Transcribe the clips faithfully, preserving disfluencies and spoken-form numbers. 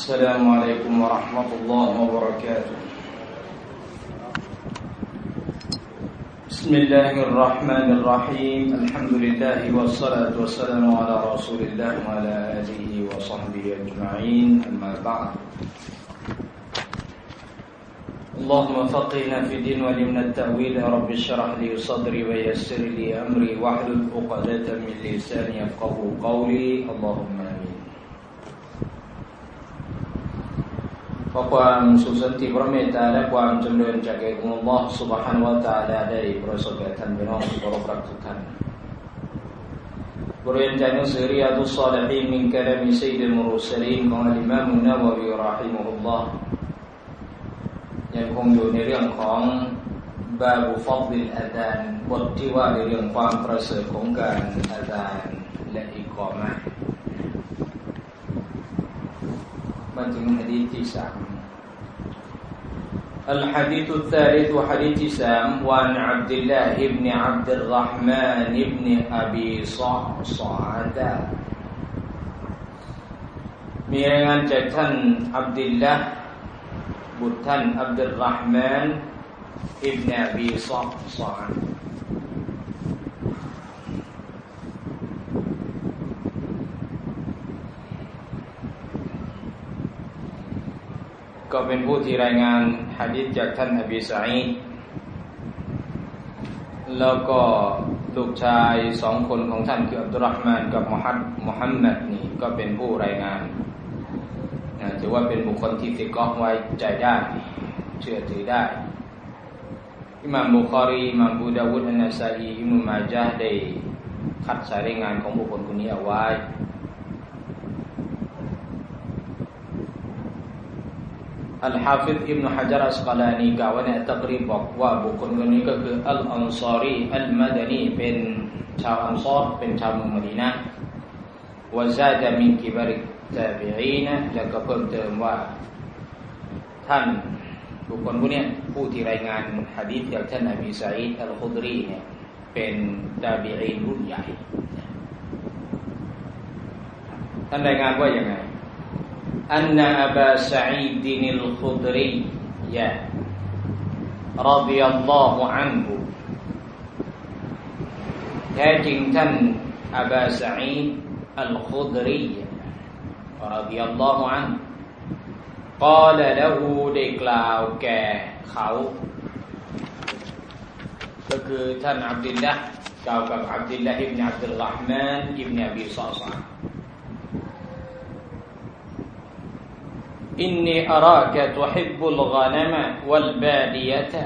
السلام عليكم ورحمة الله وبركاته بسم الله الرحمن الرحيم الحمد لله والصلاة والسلام على رسول الله وعلى آله وصحبه أجمعين أما بعد اللهم فقهنا في الدين وعلمنا التأويل رب اشرح لي صدري ويسر لي أمري واحلل عقدة من لساني يفقهوا قولي اللهم آمين ขอความสุขสันติพระเมตตาและความจำเริญจากองค์อัลเลาะห์ซุบฮานะฮูวะตะอาลาได้ประสบแก่ท่านพี่น้องที่เคารพรักทุกท่านบริเวณจากหนังสือริยาดุศศอลิฮีนมินกะลามิซัยยิดุลมุรสลีนของอัลอิมามอันนะวะวีเราะฮิมะฮุลลอฮ์ยังคงอยู่ในเรื่องของบาบุฟัฎลิลอาซานบทที่ว่าในเรื่องความประเสริฐของการอาซานและอิกอมะห์มาถึงหะดีษที่สาม الحديث الثالث حديث سام وعن عبد الله بن عبد الرحمن بن أبي صعصعة มีรายงานจากท่านอับดุลลาห์บุตรท่านอับดุลรห์มานอิบนุอบีศอศออะห์ก็เป็นผู้ที่รายงานหะดีษจากท่านอบีซะอีดแล้วก็ลูกชายสองคนของท่านคืออับดุลรห์มานกับมุฮัมมุฮัมมัดนี่ก็เป็นผู้รายงานถือว่าเป็นบุคคลที่ติกอไว้ใจได้เชื่อถือได้อิหม่ามบุคอรีอิหม่ามอบูดาวุดอันนะซาอีอิหม่ามมาญะห์ได้คัดสายรายงานของบุคคลคนนี้เอาไว้อัลฮาฟิฎอิบนุฮะญัรอัสกะลานีกล่าวไว้ในตักรีบบอกว่าบุคคลคนนี้ก็คืออัลอันซอรีอัลมะดานีเป็นชาวอันซอรเป็นชาวเมืองมะดีนะห์วะซาดะมินกิบาริตาบิอีนะแล้วก็เพิ่มเติมว่าท่านบุคคลผู้นี้ผู้ที่รายงานหะดีษจากท่านอบีซะอีดอัลคุดรีเนี่ยเป็นตาบิอีนรุ่นใหญ่ท่านรายงานว่าอย่างไรอันนะอับาซะอีดอัลคุดรียะรอฎิยัลลอฮุอันฮุแท้จริงท่านอับาซะอีดอัลคุดรีรอฎิยัลลอฮุอันฮุกล่าวละหูได้กล่าวแก่เขาก็คือท่านอับดุลลาห์กล่าวกับอับดุลลาห์อิบนุอับดุลรห์มานอิบนุอบีศอศออะห์อินนีอะรากะตุฮิบบุลฆะนะมะวัลบาดิยะตะ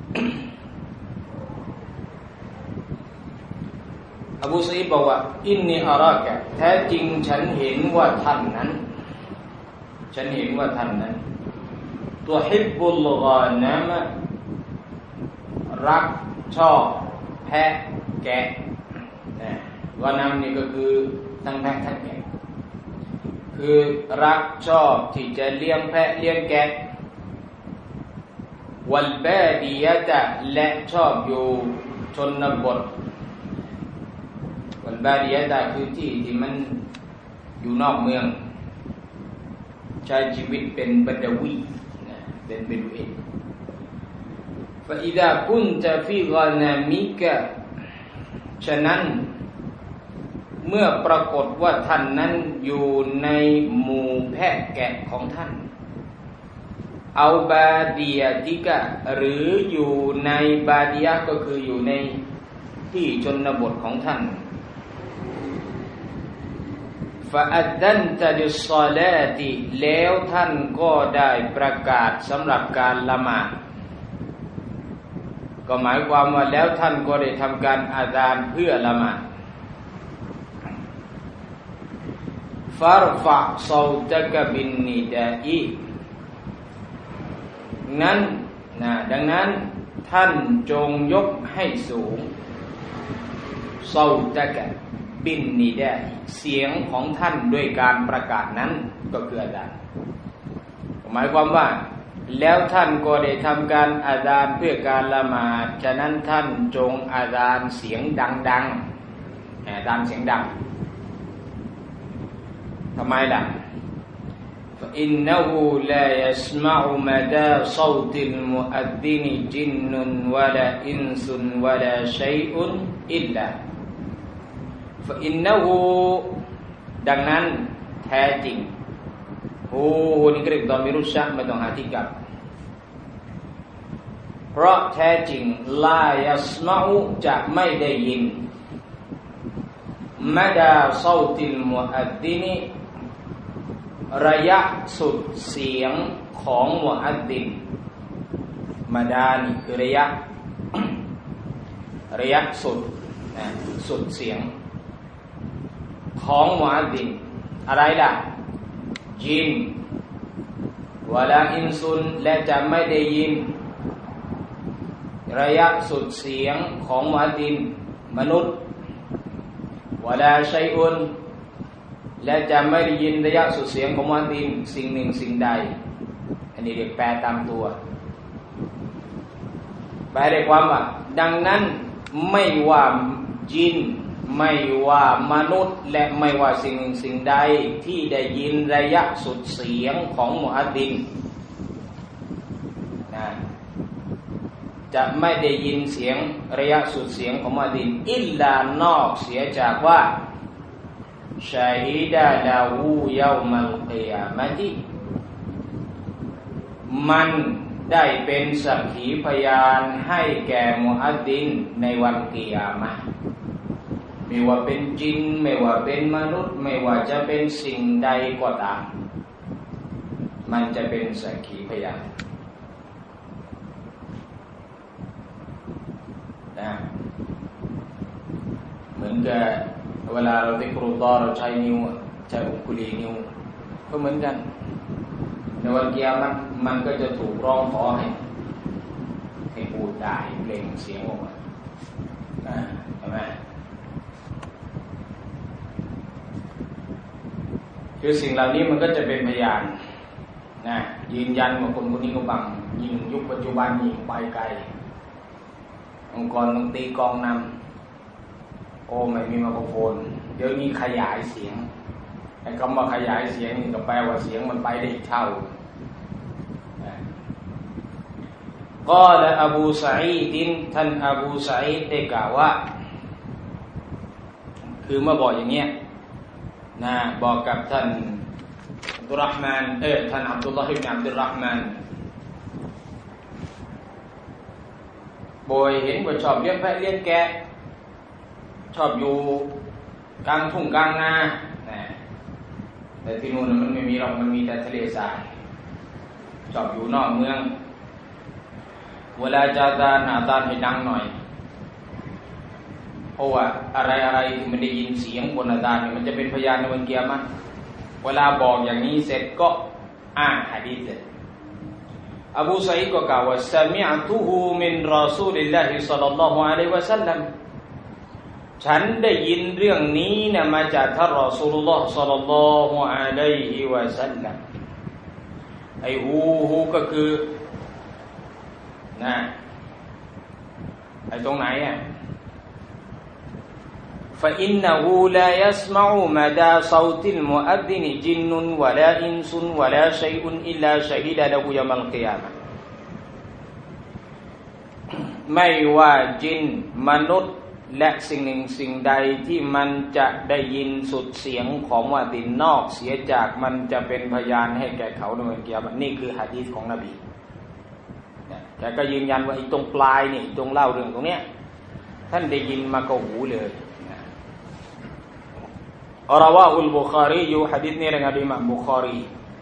อบูซัยบอกว่าอินนีอะรากะแท้จริงฉันเห็นว่าท่านนั้นฉันเห็นว่าท่านนั้นตุฮิบบุลฆะนะมะรักชอบแพะแกะฆะนะมนี่ก็คือทั้งแพะทั้งแกะคือรักชอบที่จะเลี้ยงแพะเลี้ยงแกะวัลบาดิยะตะและชอบอยู่ชนบทวัลบาดิยะตะคือที่ที่มันอยู่นอกเมืองใช้ชีวิตเป็นบัดวีเป็นเบดูอินฟะอิซากุนตะฟีฆะนะมิกะฉะนั้นเมื่อปรากฏว่าท่านนั้นอยู่ในหมู่แพะแกะของท่านเอาบาดียะติกะหรืออยู่ในบาดียะก็คืออยู่ในที่ชนบทของท่านฟะอัดดันตะลิศศอลาติแล้วท่านก็ได้ประกาศสำหรับการละหมาดก็หมายความว่าแล้วท่านก็ได้ทำการอาซานเพื่อละหมาดฟารฟะซอตะกะบินนิดาอินั้นนะดังนั้นท่านจงยกให้สูงซอตะกะบินนิดาเสียงของท่านด้วยการประกาศนั้นก็คืออาซานหมายความว่าแล้วท่านก็ได้ทำการอาซานเพื่อการละหมาดฉะนั้นท่านจงอาซานเสียงดังๆอาซานเสียงดังทำไมล่ะ فإنه لا يسمع مدى صوت المؤذن جن ولا إنس ولا شيء إلا فإنه ดังนั้นแท้จริงโอ้นี่เรียกตอนมิรุชะไม่ต้องหาที่กลับเพราะแท้จริงลายัสมาอุจะไม่ได้ยินมะดาซาติลมุอัดดินระยะสุดเสียงของมุอัดดินมะดานี่คือระยะระยะสุดนะสุดเสียงของมุอัดดินอะไรล่ะจินวะลาอินซุนและจะไม่ได้ยินระยะสุดเสียงของมุอัดดินมนุษย์วะลาชัยอุนและจะไม่ได้ยินระยะสุดเสียงของมุอัดดินสิ่งหนึ่งสิ่งใดอันนี้เรียกแปลตามตัวแปลได้ความว่าดังนั้นไม่ว่าจินไม่ว่ามนุษย์และไม่ว่าสิ่งหนึ่งสิ่งใดที่ได้ยินระยะสุดเสียงของมุอัดดินนะจะไม่ได้ยินเสียงระยะสุดเสียงของมุอัดดินอิลลานอกเสียจากว่าชาฮิดะลาหูยามัลกิยามะติมันได้เป็นสักขีพยานให้แก่มุอัดดินในวันกิยามะห์ไม่ว่าเป็นจินไม่ว่าเป็นมนุษย์ไม่ว่าจะเป็นสิ่งใดก็ตามมันจะเป็นสักขีพยานนะเหมือนกับเวลาเราซิกรุลลอฮ์เราใช้นิ้วใช้อุคุลีนิ้วก็เหมือนกันในวันกิยามะห์มันก็จะถูกร้องขอให้ให้พูดได้เปล่งเสียงออกมาใช่ไหมคือสิ่งเหล่านี้มันก็จะเป็นพยานนะยืนยันว่าคนคนนี้ก็บังยิงยุคปัจจุบันยิงไปไกลองค์กรต้องตีกองนำโอ้ไม่มีไมโครโฟนเดี๋ยวนี้ขยายเสียงไอ้คำว่าขยายเสียงนี่ก็แปลว่าเสียงมันไปได้เท่าก็และอบูซะอีดท่านอบูซะอีดได้กล่าวว่าคือเมื่อบอกอย่างเงี้ยนะบอกกับท่านอับดุลเราะห์มานเออท่านอับดุลลอฮ์อิบนุอับดุลเราะห์มานบ่อยเห็นว่าชอบเลี้ยงแพะเลี้ยงแกะชอบอยู่กลางทุ่งกลางนาแต่ที่นู่นมันไม่มีหรอกมันมีแต่ทะเลทรายชอบอยู่นอกเมืองเวลาจะอาซานอาซานให้ดังหน่อยเพราะว่าอะไรอะไรที่มันได้ยินเสียงบนอาซานเนี่ยมันจะเป็นพยานในวันกิยามะห์เวลาบอกอย่างนี้เสร็จก็อ่านหะดีษเลยอบูซะอีดก็กล่าวว่าซะมิอะตุฮูมินรอซูลิลลาฮิศ็อลลัลลอฮุอะลัยฮิวะซัลลัมฉันได้ยินเรื่องนี้นะมาจากท่านรอซูลุลลอฮ์ศ็อลลัลลอฮุอะลัยฮิวะซัลลัมไอ้ฮูฮูก็คือนะไอ้ตรงไหนอ่ะ فإنه لا يسمع مدى صوت المؤذن جن ولا إنس ولا شيء إلا شهد له يوم القيامة ไม่ว่าจินมนุษย์และสิ่งหนึ่งสิ่งใดที่มันจะได้ยินสุดเสียงของมุอัดดินนอกเสียจากมันจะเป็นพยานให้แก่เขาในวันกิยามะห์นี่คือหะดีษของนบีแต่ก็ยืนยันว่าไอ้ตรงปลายนี่ตรงเล่าเรื่องตรงเนี้ยท่านได้ยินมากับหูเลยอัลราวาอุลบุคารีอยู่หะดีษนี้รายงานโดยอิหม่ามบุคารี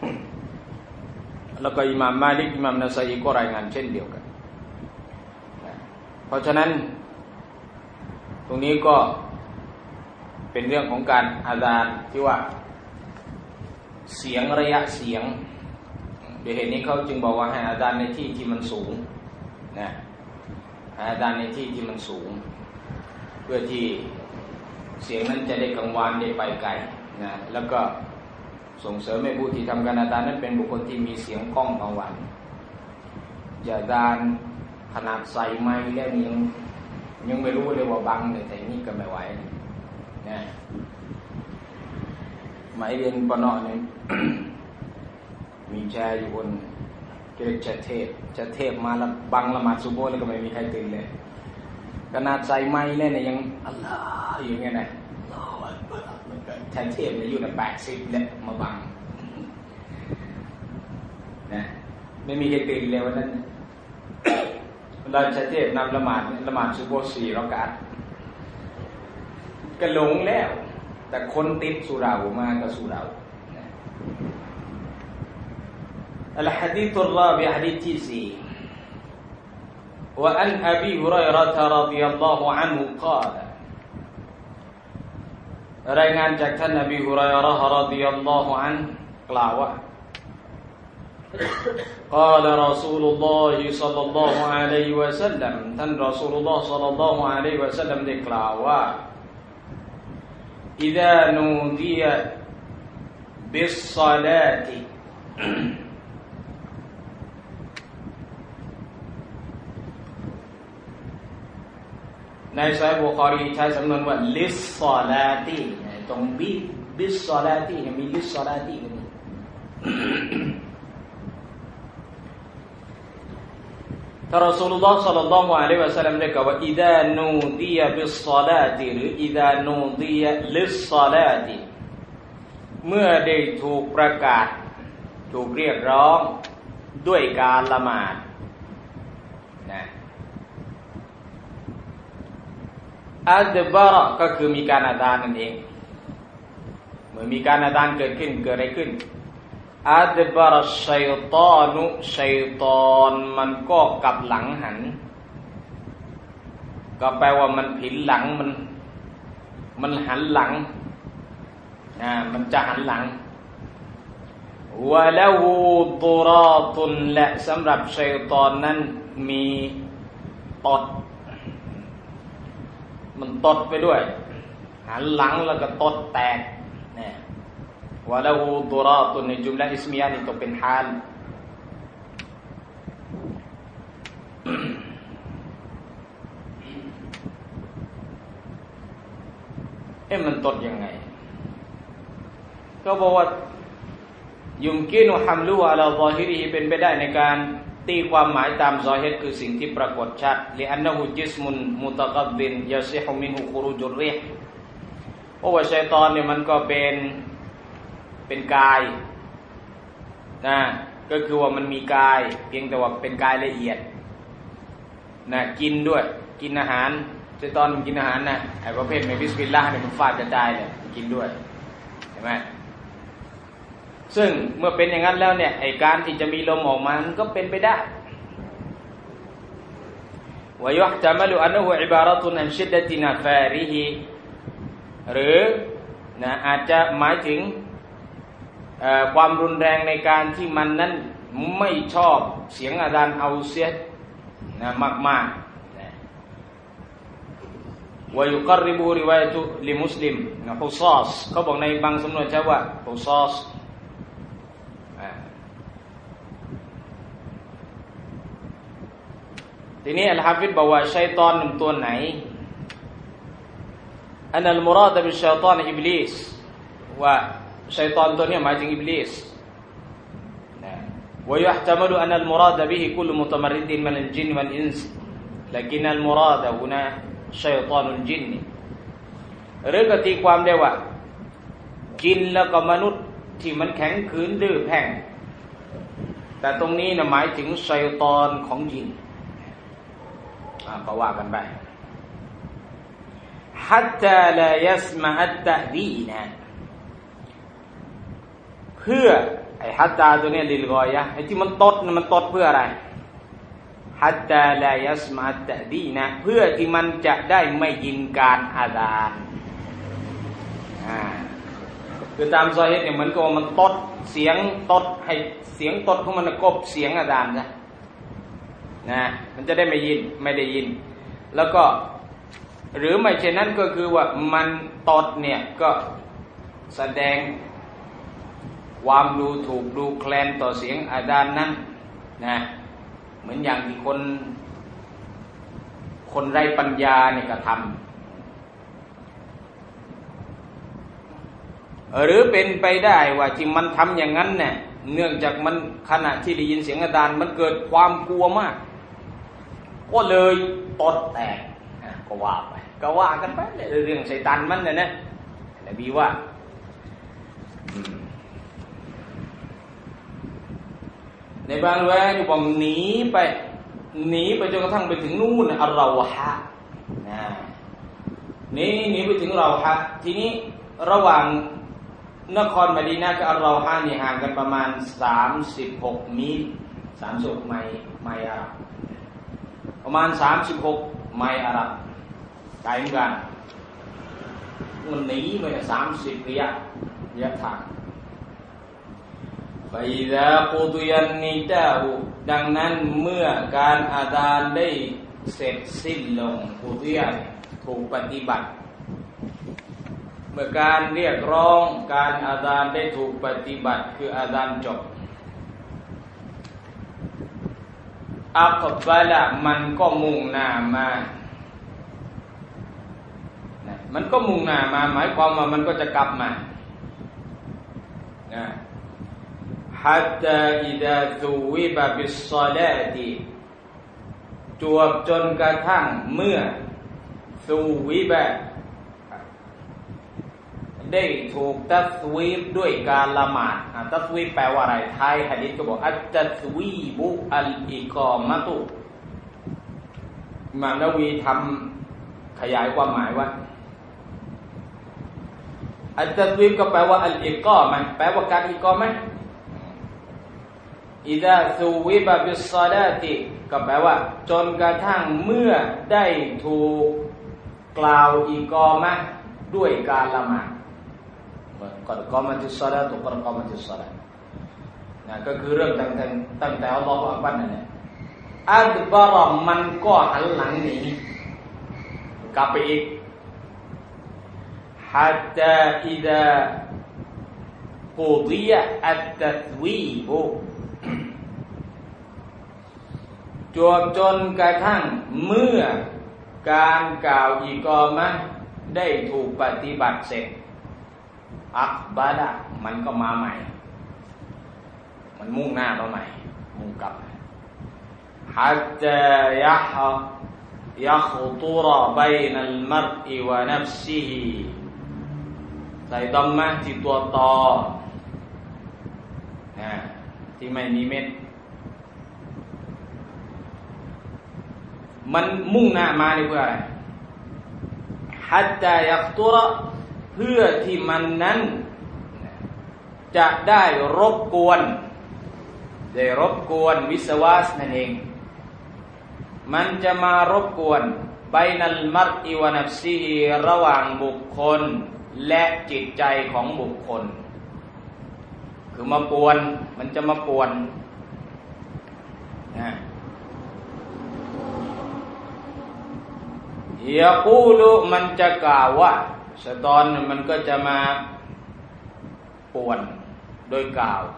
แล้วก็อิหม่ามมาลิกอิหม่ามนะซะอีก็รายงานเช่นเดียวกันเพราะฉะนั้นตรงนี้ก็เป็นเรื่องของการอาซานที่ว่าเสียงระยะเสียงโดยเหตุนี้เขาจึงบอกว่าให้อาซานในที่ที่มันสูงนะอาซานในที่ที่มันสูงเพื่อที่เสียงนั้นจะได้กังวานได้ไปไกลนะแล้วก็ส่งเสริมให้ผู้ที่ทำการอาซานนั้นเป็นบุคคลที่มีเสียงก้องกังวานอย่าอาซานขนาดใส่ไมค์แล้วยังยังไม่รู้เลยว่าบังแต่นี่ก็ไม่ไหวนะหมายเรียนปนเนี่ยมีชายอยู่บนเรียกจะเทพจะเทพมาแล้วบังละหมาดซุโบห์แล้วก็ไม่มีใครตื่นเลยขนาดใส่ไม้เล่นเนี่ยยังอัลลอฮ์อย่างเงี้ยนะชายเทพเนี่ยอยู่ในแปดสิบแล้วมาบังนะไม่มีใครตื่นเลยวันนั้นเราชายเทพนำละหมาดละหมาดซุโบห์สี่เรากัดก็หลงแล้วแต่คนติดสุรามาก็สุราالحديث الرابع حديث تسعي وعن أبي هريرة رضي الله عنه قال รายงานจากท่านนบีฮุรัยเราะห์รอฎิยัลลอฮุอันฮุกล่าวว่า قال رسول الله صلى الله عليه وسلم ท่านรอซูลุลลอฮ์ صلى الله عليه وسلم ได้กล่าวว่า إذا نودي بالصلاة ในซอฮีฮ์บุคอรีใช้สำนวนว่าลิสซอลาตีตรงบิบิสซอลาตีมีลิสซอลาตีกันท่านรอซูลุลลอฮ์ ศ็อลลัลลอฮุอะลัยฮิวะซัลลัมได้กล่าวว่าอิซานูดียะบิสศอลาติหรืออิซานูดียะลิสศอลาติเมื่อได้ถูกประกาศถูกเรียกร้องด้วยการละหมาดนะอัดบาระก็คือมีการอาซานนั่นเองเมื่อมีการอาซานเกิดขึ้นเกิดอะไรขึ้นอัดบาระชัยฏอนุชัยฏอนมันก็กลับหลังหันก็แปลว่ามันผินหลังมันมันหันหลังอ่ามันจะหันหลังวะละฮูตุราตุนและสำหรับชัยฏอนนั้นมีตดมันตดไปด้วยหันหลังแล้วก็ตดแตกเนี่ยวะละฮูตุราตุนในจุมละอิสมียะนี่ตกเป็นฮาลเอ๊ะมันตดยังไงก็บอกว่ายุมกินุฮัมลุอะลาซอฮิริเป็นไปได้ในการตีความหมายตามซอฮิรคือสิ่งที่ปรากฏชัดลิอันนะฮูจิสมุนมุตะกับินยะซิฮุมินฮุคุรุจุรริฮ์เพราะว่าชัยฏอนเนี่ยมันก็เป็นเป็นกายนะก็คือว่ามันมีกายเพียงแต่ว่าเป็นกายละเอียดนะกินด้วยกินอาหารชัยฏอนมันกินอาหารนะไอ้ประเภทไม่บิสมิลลาห์เนี่ยมันฟาดกระจายเลยกินด้วยเห็นไหมซึ่งเมื่อเป็นอย่างนั้นแล้วเนี่ยไอ้การที่จะมีลมออกมามันก็เป็นไปได้วะยุฮ์ตะมะลุอันนะฮูอิบาระตุนอันชิดดะตินาฟาริฮิหรือนะอาจจะหมายถึงความรุนแรงในการที่มันนั้นไม่ชอบเสียงอาซานเอาเสียนะมากๆวะยุกรริบูริวายะตุลิมุสลิมนะฮุซาสเขาบอกในบางสำนวนใช้ว่าฮุซาสทีนี้อัลฮะฟิซบอกว่าชัยฏอนเป็นตัวไหนอันนัลมุราดบิชชัยฏอนอิบลิสว่าชัยฏอนตัวนี้หมายถึงอิบลิสนะวะยุห์ตะมะลุอันนัลมุราดบิฮิคุลมุตะมัรริดินมินัลจินวัลอินส์ลักินัลมุราดฮุนาชัยฏอนุลจินหรือก็ตีความได้ว่าจินแล้วก็มนุษย์ที่มันแข็งขืนดื้อแพ่งแต่ตรงนี้นะหมายถึงชัยฏอนของจินก็ว่ากันไป حتى لا يسمع التأذين เพื่อไอ้ฮัตตาตัวนี้ลิลกอยะไอ้ที่มันตดมันตดเพื่ออะไร حتى لا يسمع التأذين เพื่อที่มันจะได้ไม่ยินการอาซานอ่าคือตามซอฮีฮ์เนี่ยเหมือนกับมันตดเสียงตดให้เสียงตดของมันกบเสียงอาซานซะนะมันจะได้ไม่ยินไม่ได้ยินแล้วก็หรือไม่เช่นนั้นก็คือว่ามันตดเนี่ยก็แสดงความดูถูกดูแคลนต่อเสียงอาซานนั้นนะเหมือนอย่างที่คนคนไร้ปัญญาเนี่ยกระทำหรือเป็นไปได้ว่าที่มันทำอย่างนั้นเนี่ยเนื่องจากมันขณะที่ได้ยินเสียงอาจารย์มันเกิดความกลัวมากก็เลยตดแตกก็ว่าไปก็ว่ากันไปเรื่องชัยฏอนมันเนี่ยนะนบีว่าในบางเรื่องอยู่บอกหนีไปหนีไปจนกระทั่งไปถึงนู่นอัลเราฮะนะนี่หนีไปถึงเราฮะทีนี้ระหว่างนครมะดีนะห์กับอัลเราฮะนี่ห่างกันประมาณสามสิบหกมีลสามสิบหกไมล์ไมล์อาหรับประมาณสามสิบหกไมล์อาหรับไกลเหมือนกันมันหนีไปสามสิบระยะระยะทางฟาอิซากุฎิยันนิดาอุดังนั้นเมื่อการอาซานได้เสร็จสิ้นลงกุฎิยันถูกปฏิบัติเมื่อการเรียกร้องการอาซานได้ถูกปฏิบัติคืออาซานจบอักบะละมันก็มุ่งหน้ามามันก็มุ่งหน้ามาหมายความว่ามันก็จะกลับมานะฮัตตาอิดะซุวิบะบิศศอลาติจวบจนกระทั่งเมื่อซุวิบะได้ถูกตัสวีบด้วยการละหมาดตัสวีบแปลว่าอะไรท้ายหะดีษก็บอกอัตตัสวีบุอัลอิกอมะตุอิหม่ามนะวีทำขยายความหมายว่าอัตตัสวีบก็แปลว่าอัลอิกอมะแปลว่าการอิกอมะอิซาซุวิบะบิศศอลาติก็แปลว่าจนกระทั่งเมื่อได้ถูกกล่าวอิกอมะด้วยการละหมาดก่อนกอมัติศอลาตุก่อนกอมัติศอลานะก็คือเรื่องตั้งแต่ตั้งแต่อัลลอฮฺอักบัรนั่นแหละอัดบารอมันก็หันหลังหนีกลับไปอีกฮัตตาอิดะกุฎิยะอัตตัสวีบุจวบจนกระทั่งเมื่อการกล่าวอิกอมะห์ได้ถูกปฏิบัติเสร็จอักบะละมันก็มาใหม่มันมุ่งหน้ามาใหม่มุ่งกลับฮัตตายะฮะยะขุตุระบัยนัลมัรอิวะนัฟซิฮิใส่ดัมมะที่ตัวตอนะที่ไม่มีเม็ดมันมุ่งหน้ามานี่เพื่ออะไรฮัตตายักตุระเพื่อที่มันนั้นจะได้รบกวนได้รบกวนวิสวาสนั่นเองมันจะมารบกวนไบนัลมัรอิวะนัฟซิฮิระหว่างบุคคลและจิตใจของบุคคลคือมาป่วนมันจะมาป่วนนะยะกูลุมันจะกล่าวว่าชะฏอนมันก็จะมาป่วนโดยกล่าว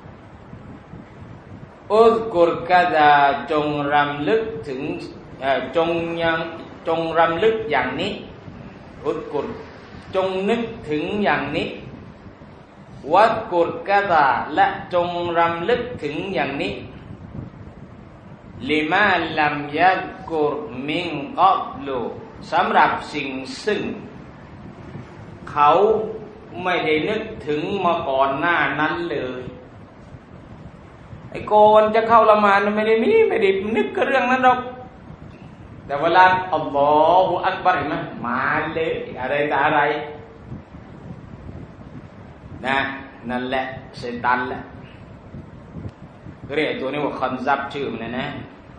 อุซกุรกะซาจงรำลึกถึงจงยังจงรำลึกอย่างนี้อุซกุรจงนึกถึงอย่างนี้วัดกุรกะซาและจงรำลึกถึงอย่างนี้ลิมาลัมยัซกุรมินกับลุสำหรับสิ่งซึ่งเขาไม่ได้นึกถึงมาก่อนหน้านั้นเลยไอ้ก่อนจะเข้าละหมาดไม่ได้มีไม่ได้นึกกับเรื่องนั้นหรอกแต่เวลาอัลลอฮฺอักบัรเห็นไหมมาเลยอะไรแต่อะไรนะนั่นแหละชัยฏอนแหละเรียกตัวนี้ว่าคันซับชื่อมันนะ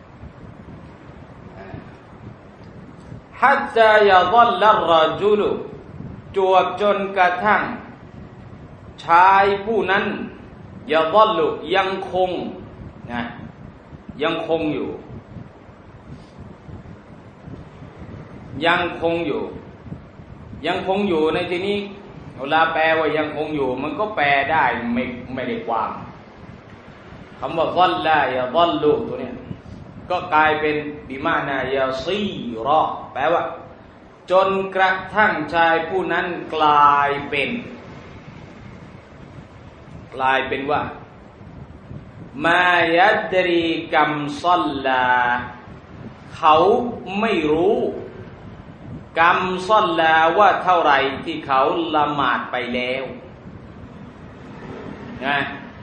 ฮัตตายะซัลลัรรจุลจวบจนกระทั่งชายผู้นั้นยะซัลลุยังคงนะยังคงอยู่ยังคงอยู่ยังคงอยู่ในที่นี้เวลาแปลว่ายังคงอยู่มันก็แปลได้ไม่ไม่ได้ความคำว่าซัลลายะซัลลุตัวเนี้ยก็กลายเป็นบิมานายาซีรอแปลว่าจนกระทั่งชายผู้นั้นกลายเป็นกลายเป็นว่ามายัดรีกัมซัลลาเขาไม่รู้กัมซัลลาว่าเท่าไหร่ที่เขาละหมาดไปแล้วนะ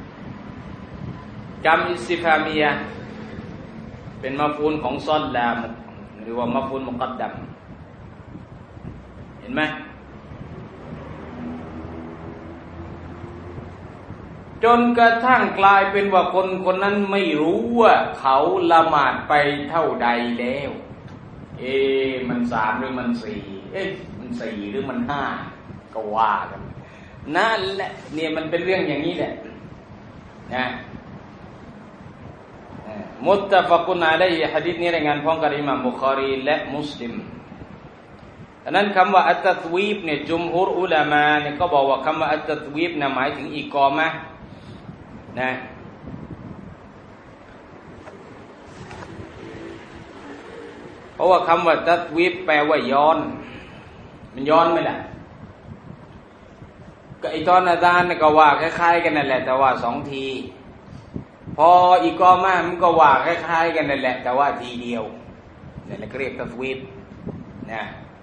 กัมอิสติฟามียะเป็นมะฟูลของซัลลาหรือว่ามะฟูลมุกัดดัมเห็นไหมจนกระทั่งกลายเป็นว่าคนคนนั้นไม่รู้ว่าเขาละหมาดไปเท่าใดแล้วเอ๊ะมันสามหรือมันสี่เอ๊ะมันสี่หรือมันห้าก็ว่ากันนั่นแหละเนี่ยมันเป็นเรื่องอย่างนี้แหละนะมุตตะฟักุนอะลัยฮิหะดีษนี้รายงานพร้อมกับอิหม่ามบุคอรีและมุสลิมดังนั้นคำว่าอัตตัตวีบเนี่ยจุมฮูรอุลามะเนี่ยก็บอกว่าคำว่าอัตตัตวีบนะหมายถึงอิกอมะห์นะเพราะว่าคำว่าตัตวีบแปลว่าย้อนมันย้อนไหมล่ะก็ไอตอนอาจารย์ก็ว่าคล้ายๆกันนั่นแหละแต่ว่าสองทีพออีกกอมามันก็ว่าคล้ายๆกันนั่นแหละแต่ว่าทีเดียวนี่แหละเรียกตัตวีบนะ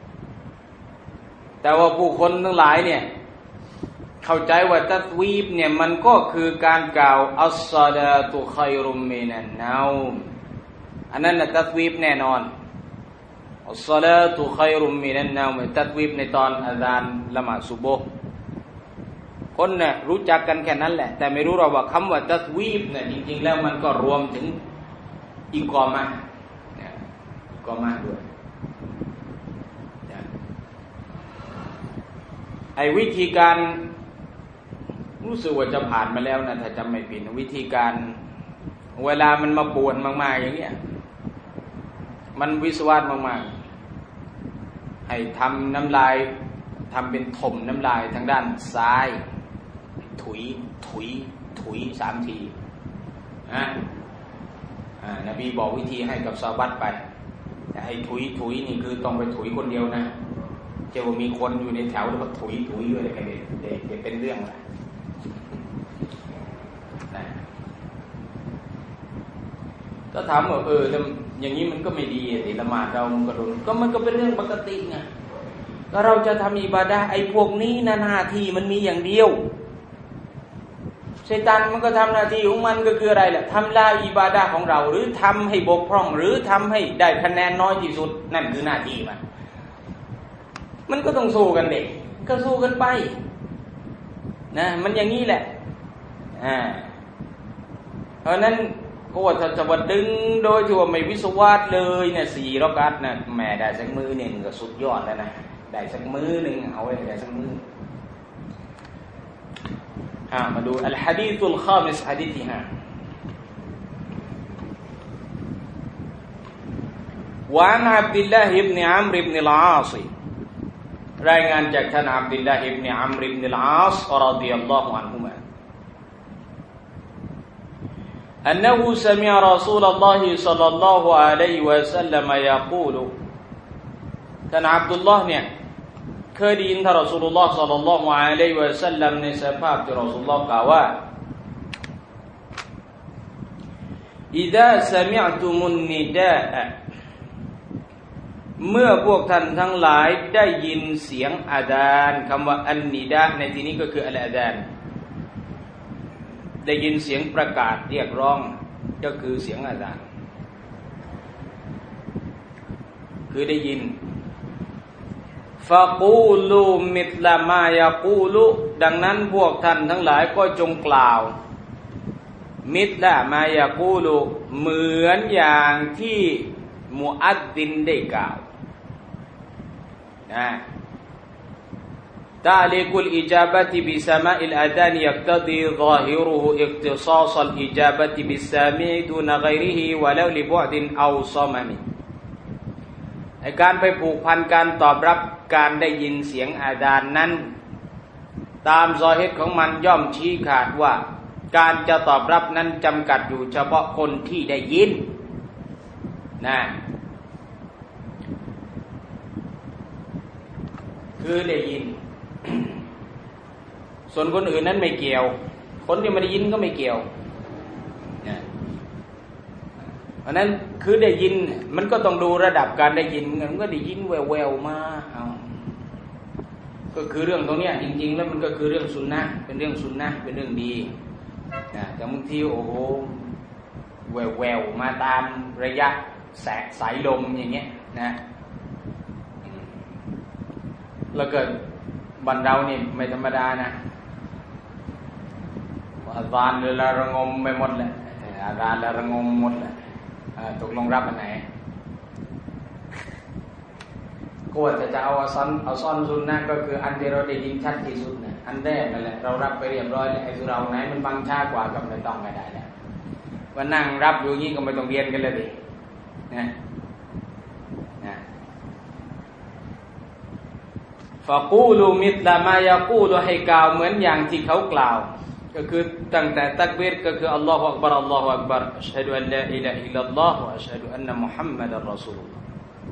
แต่ว่าผู้คนทั้งหลายเนี่ยเข้าใจว่าตัตวีบเนี่ยมันก็คือการกล่าวอัสซาลาตุค็อยรุมมินันเนามอันนั้นน่ะตัตวีบแน่นอนอัสซาลาตุค็อยรุมมินันเนามตัตวีบในตอนอาซานละหมาดซุบฮ์คนเนี่ยรู้จักกันแค่นั้นแหละแต่ไม่รู้เราว่าคำว่าตัตวีบเนี่ยจริงๆแล้วมันก็รวมถึงอิกอมะห์เนี่ยอิกอมะห์ด้วยไอ้วิธีการรู้สึกว่าจะผ่านมาแล้วนะถ้าจำไม่ผิดวิธีการเวลามันมาปวนมากๆอย่างเงี้ยมันวิสวาสมากๆให้ทำน้ำลายทำเป็นถมน้ำลายทางด้านซ้ายถุยถุยถุยสามทีนะอ่านบีบอกวิธีให้กับซอฮาบะห์ไปแต่ไอ้ถุยถุยนี่คือต้องไปถุยคนเดียวนะเจ้ามีคนอยู่ในแถวแล้วก็ถุยถุยด้วยอะไรเด็กเป็นเรื่องนะก็ถามว่าเอออย่างนี้มันก็ไม่ดีสิละหมาดเรามันก็โดนก็มันก็เป็นเรื่องปกติไงก็เราจะทำอิบาดะห์ไอ้พวกนี้หน้าที่มันมีอย่างเดียวชัยฏอนมันก็ทำหน้าที่ของมันก็คืออะไรล่ะทำลายอิบาดะห์ของเราหรือทำให้บกพร่องหรือทำให้ได้คะแนนน้อยที่สุดนั่นคือหน้าที่มันมันก็ต้องสู้กันเด็กก็สู้กันไปนะมันอย่างนี้แหละอ่าเพราะนั้นก็ว่าถ้าจะว่าดึงโดยที่ว่าไม่วิสวาสเลยเนี่ยสี่รอกาตนะแหมได้สักมือหนึ่งก็สุดยอดแล้วนะได้สักมือหนึ่งเอาไว้ได้สักมืออ่ามาดูอัลหะดีซุลคามิสหะดีษที่ห้าวะอันอับดุลลาฮ์อิบนุอัมรอิบนุลอาศรายงานจากท่านอับดุลลาฮ์อิบนุอัมรอิบนุลอาศรอฎิยัลลอฮุอันฮุมาأنه سمع رسول الله صلى الله عليه وسلم يقول ท่านอับดุลลอฮ์เนี่ยเคยได้ยินท่านรอซูลุลลอฮ์ศ็อลลัลลอฮุอะลัยฮิวะซัลลัมในสภาพที่รอซูลุลลอฮ์กล่าวว่า إذا سمعتم النداء เมื่อพวกท่านทั้งหลายได้ยินเสียงอาซานคำว่าอันนิดาในที่นี้ก็คืออัลอาซานได้ยินเสียงประกาศเรียกร้องก็คือเสียงอาซานคือได้ยินฟะกูลูมิตลามายะกูลุดังนั้นพวกท่านทั้งหลายก็จงกล่าวมิตลามายะกูลุเหมือนอย่างที่มุอัดดินได้กล่าวนะتعليق الإجابة بسماع الأذان يقتضي ظاهره اختصاص الإجابة بالسامع دون غيره ولو لبعد أو صمم การไปผูกพันการตอบรับการได้ยินเสียงอาซานนั้นตามซอฮิรของมันย่อมชี้ขาดว่าการจะตอบรับนั้นจำกัดอยู่เฉพาะคนที่ได้ยินนะคือได้ยินส่วนคนอื่นนั้นไม่เกี่ยวคนที่ไม่ได้ยินก็ไม่เกี่ยวเนี่ยเพราะนั้นคือได้ยินมันก็ต้องดูระดับการได้ยินมันก็ได้ยินแววๆมาเอาก็คือเรื่องตรงนี้จริงๆแล้วมันก็คือเรื่องสุนนะเป็นเรื่องสุนนะเป็นเรื่องดีนะแต่บางทีโอ้โหแววๆมาตามระยะแสงสายลมอย่างเงี้ยนะแล้วเกิดบ้านเรานี่ไม่ธรรมดานะอาจารย์เลยละระงมไปหมดแหละอาจารย์ละระงมหมดแหละตกลงรับอันไหนก็ว่าจะเอาซ้อนเอาซ้อนซุนนะก็คืออันที่เราได้ยินชัดที่สุดนะอันแรกนั่นแหละเรารับไปเรียบร้อยแล้วไอ้สุเราไหนมันบังช้ากว่าก็ไม่ต้องไม่ได้แล้วว่านั่งรับอยู่งี้ก็ไม่ต้องเรียนกันเลยดินะนะฟะกูลูมิตลามายากูลูให้กล่าวเหมือนอย่างที่เขากล่าวก็คือตั้งแต่ตักบีรก็คืออัลลอฮฺอักบัรอัลลอฮฺอักบัรอัชฮะดุอัลลาอิลาฮะอิลลัลลอฮฺวะอัชฮะดุอันนะมุฮัมมัดัรรอซูลุลลอฮฺ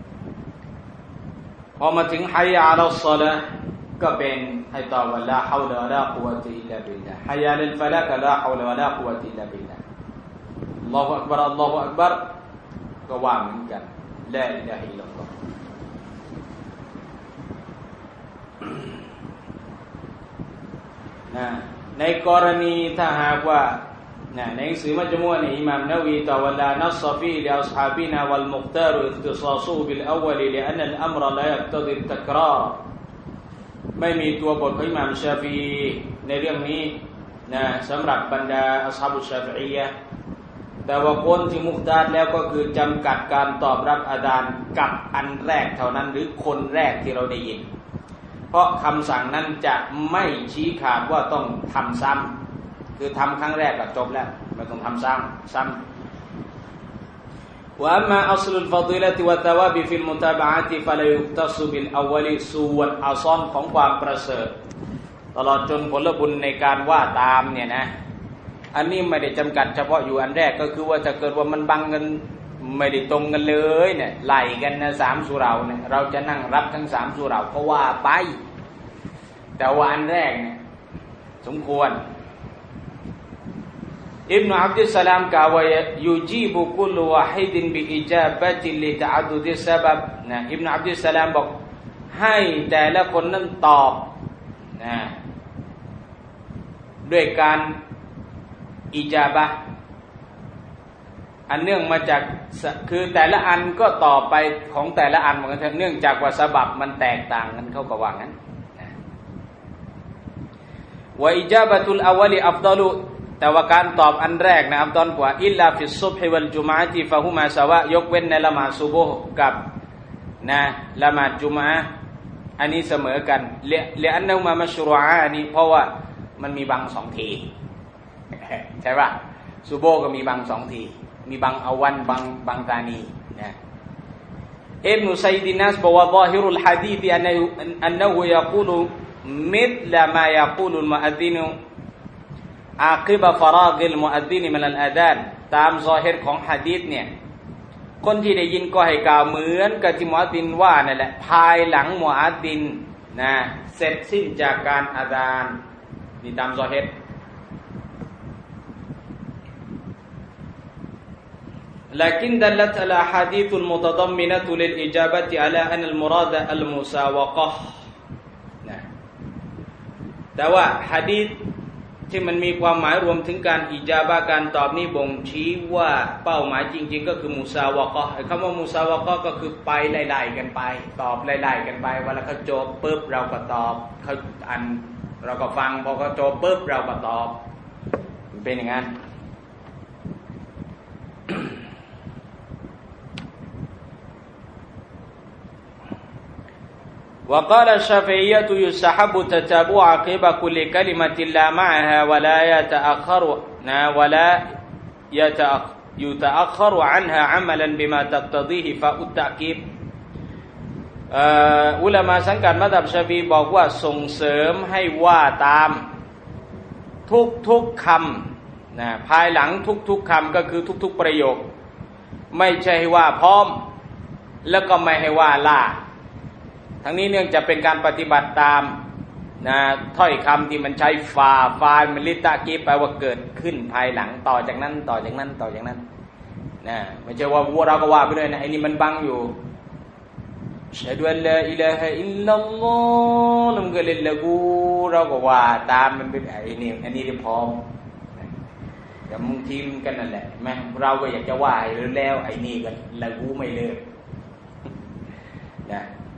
พอมาถึงฮัยยะอะลัศศอลาห์ก็เป็นให้ตอบว่าลาฮาวละวะลากุวะตะอิลลาบิลลาฮฮัยยะลัลฟะลาฮลาฮาวละวะลากุวะตะอิลลาบิลลาฮอัลลอฮฺอักบัรอัลลอฮฺอักบัรก็ว่าเหมือนกันลาอิลาฮะอิลลัลลอฮฺนะในกรณีถ้าหากว่าในหนังสือมัจมุอะห์อิหม่ามนะวีตะวัลลานัศฟีลิอัศฮาบินาวัลมุคตารุอิคติศาซุบิลอวัลลิอันอัลอัมรลายักตะดิตักราร์ไม่มีตัวบทของอิหม่ามชาฟีในเรื่องนี้นะสำหรับบรรดาอัศฮาบุชชาฟิอียะห์แต่ว่าคนที่มุคตาร์แล้วก็คือจำกัดการตอบรับอาซานกับอันแรกเท่านั้นหรือคนแรกที่เราได้ยินเพราะคำสั่งนั้นจะไม่ชี้ขาดว่าต้องทำซ้ำคือทำครั้งแรกก็จบแล้วไม่ต้องทำซ้ำซ้ำว่ามาอัศลุลฟฎิละติวะตะวาบิฟิลมุตาบะอะติฟะลายุตัศบิลอวัลิส่วนอัศอนของความประเสริฐตลอดจนผลบุญในการว่าตามเนี่ยนะอันนี้ไม่ได้จำกัดเฉพาะอยู่อันแรกก็คือว่าจะเกิดว่ามันบังกันไม่ได้ตรงกันเลยเนี่ยไล่กันนะสามสุเราเนี่ยเราจะนั่งรับทั้งสามสุเราก็ว่าไปแต่ว่าอันแรกเนี่ยสมควรอิบนุอับดุสสลามกล่าวว่ายูจีบุคุลวะฮิดินบิอิจาบะติลิตะอัดดุดิสซะบับนะอิบนุอับดุสสลามบอกให้แต่ละคนนั้นตอบนะด้วยการอิจาบะห์อันเนื่องมาจากคือแต่ละอันก็ต่อไปของแต่ละอันเหมือนกันเนื่องจากว่าสบับมันแตกต่างกันเขาก็ว่างั้นว่าอิจาบะตุลอวัลิอัฟฎอลุแต่ว่าการตอบอันแรกนะอัฟฎอลกว่าอิลลาฟิศซุบฮิวัลจุมอะฮ์ติฟะฮุมาซะวะยกเว้นในละหมาดซุบฮ์กับนะละหมาดจุมอะฮ์อันนี้เสมอกันเลเลอันนะฮุมามัชรูอะฮ์อันนี้เพราะว่ามันมีบังสองทีใช่ป่ะซุบฮ์ก็มีบังสองทีมีบางอาวันบางบางตานีนะอิบนุซัยดินัสบอกว่าซอฮิรุลหะดีษอันนะอันนะฮุยะกูลุมิธละมายะกูลุลมุอัซซินอาคิบะฟะรากิลมุอัซซินมินัลอาซานตามซอฮิรของหะดีษเนี่ยคนที่ได้ยินก็ให้กล่าวเหมือนกับที่มุอัซซินว่านั่นแหละภายหลังมุอัซซินนะเสร็จสิ้นจากการอาซานนี่ตามซอฮิรلكن دلت الأحاديث المتضمنة للإجابة على أن المراد المساوقة นะแต่ว่าหะดีษที่มันมีความหมายรวมถึงการอิจาบะห์การตอบนี้บ่งชี้ว่าเป้าหมายจริงๆก็คือมุซาวะกะห์คำว่ามุซาวะกะห์ก็คือไปไล่ๆกันไปตอบไล่ๆกันไปเวลาเขาจบปุ๊บเราก็ตอบเขาอ่านเราก็ฟังพอเขาจบปุ๊บเราก็ตอบเป็นอย่างนั้นوقال الشافعية يستحب تتابع عقب كل كلمة لا معها ولا يتأخر ولا يتأخر عنها عملا بما تقتضيه فالتعقيب อุลามะสังกัดมัซฮับชาฟีบอกว่าส่งเสริมให้ว่าตามทุกๆคำนะภายหลังทุกๆคำก็คือทุกๆประโยคไม่ใช่ว่าพร้อมแล้วก็ไม่ให้ว่าล่าทั้งนี้เนื่องจากเป็นการปฏิบัติตามนะถ้อยคำที่มันใช้ฟาฟามันลิตะกีแปลว่าเกิดขึ้นภายหลังต่อจากนั้นต่อจากนั้นต่อจากนั้นนะไม่ใช่ว่าเราก็ว่าไปเลยนะไอ้นี่มันบังอยู่ชะฮดุอัลลาอิลาฮะอิลลัลลอฮ์นั่นก็เลยละกูเราก็ว่าตามมันเป็นไอ้นี่อันนี้ที่พร้อมแต่บางทีมันกันนั่นแหละแม้เราก็อยากจะว่าหรือแล้วไอ้นี่ก็ละกูไม่เลิกนะ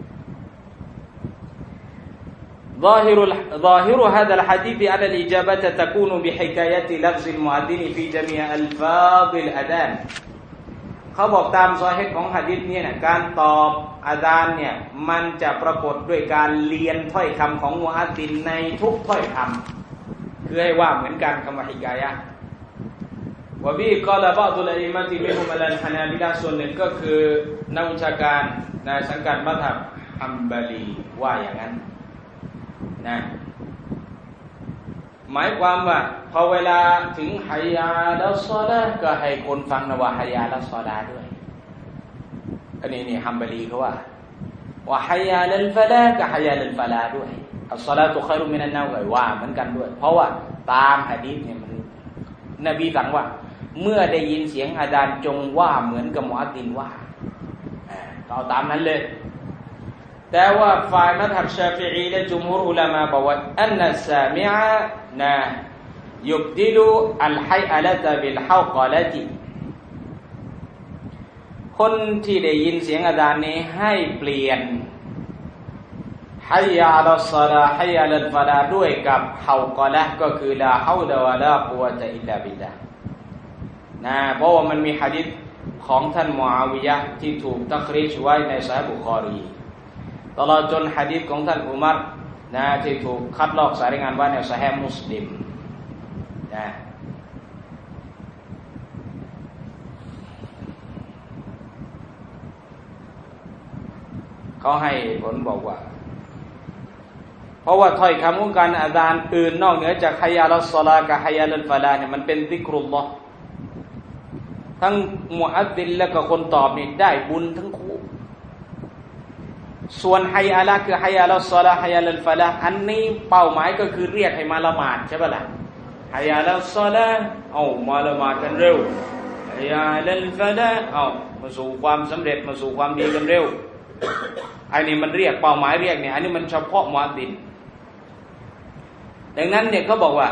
ظاهر ظاهر هذا الحديث أن الإجابة تكون بحكاية لفظ المؤذن في جميع ألفاظ الأذان เขาบอกตามซอฮีฮ์ของหะดีษเนี่ยนะการตอบอาซานเนี่ยมันจะปรากฏด้วยการเรียนถ้อยคำของมุอัซซินในทุกถ้อยคำคือให้ว่าเหมือนกันคำว่าฮิกายะห์วะบีกอลาบะดุลอิมะติมิฮุมอัลฮานาบิละส่วนหนึ่งก็คือนักวิชาการในสังกัดมัซฮับฮัมบาลีว่าอย่างนั้นนะหมายความว่าพอเวลาถึงฮัยยาลัสศอลาห์ก็ให้คนฟังนะว่าฮัยยาลัสศอลาห์ด้วยอันนี้นี่ฮัมบาลีเขาว่าว่าฮัยยาลัลฟะลาห์ก็ฮัยยาลัลฟะลาห์ด้วยอัสศอลาตุค็อยรุมินันเนาก็ว่าเหมือนกันด้วยเพราะว่าตามหะดีษเนี่ยมันนบีสั่งว่าเมื่อได้ยินเสียงอาซานจงว่าเหมือนกับมุอัซซินว่าอ่าเอาตามนั้นเลยแต่ว่าฝ่ายมัซฮับชาฟิอีและจุมฮูรอุลามะบอกว่าอันนัสซามิอะนะยุบดิลุอัลฮัยอะละตะบิลฮาวกะละติคนที่ได้ยินเสียงอาซานนี้ให้เปลี่ยนฮัยยะอะลัสศอลาห์ฮัยยะอะลัลฟะลาห์ด้วยกับฮาวกะละก็คือลาฮาวละวะลากุวะตะอิลลาบิลลาห์นะเพราะว่ามันมีหะดีษของท่านมุอาวิยะห์ที่ถูกตักรีจไว้ในซอฮีฮ์บุคอรีตลอดจนหะดีษของท่านอุมัรนะที่ถูกคัดลอกสายรายงานไว้ในซอฮีฮ์มุสลิมนะเขาให้ผลบอกว่าเพราะว่าถ้อยคำของการอาซานอื่นนอกเหนือจากฮัยยะลัสศอลาห์กับฮัยยะลัลฟะลาห์เนี่ยมันเป็นซิกรุลลอฮ์ทั้งมุอัซซินและก็คนตอบนี่ได้บุญทั้งคู่ส่วนฮัยยะละคือฮัยยะลัสศอลาห์ฮัยยะลัลฟะลาห์อันนี้เป้าหมายก็คือเรียกให้มาละหมาดใช่ป่ะล่ะฮัยยะลัสศอลาห์เอามาละหมาดกันเร็วฮัยยะลัลฟะลาห์เอามาสู่ความสำเร็จมาสู่ความดีกันเร็วไอ้นี่มันเรียกเป้าหมายเรียกเนี่ยอันนี้มันเฉพาะมุอัซซินดังนั้นเนี่ยเขาบอกว่า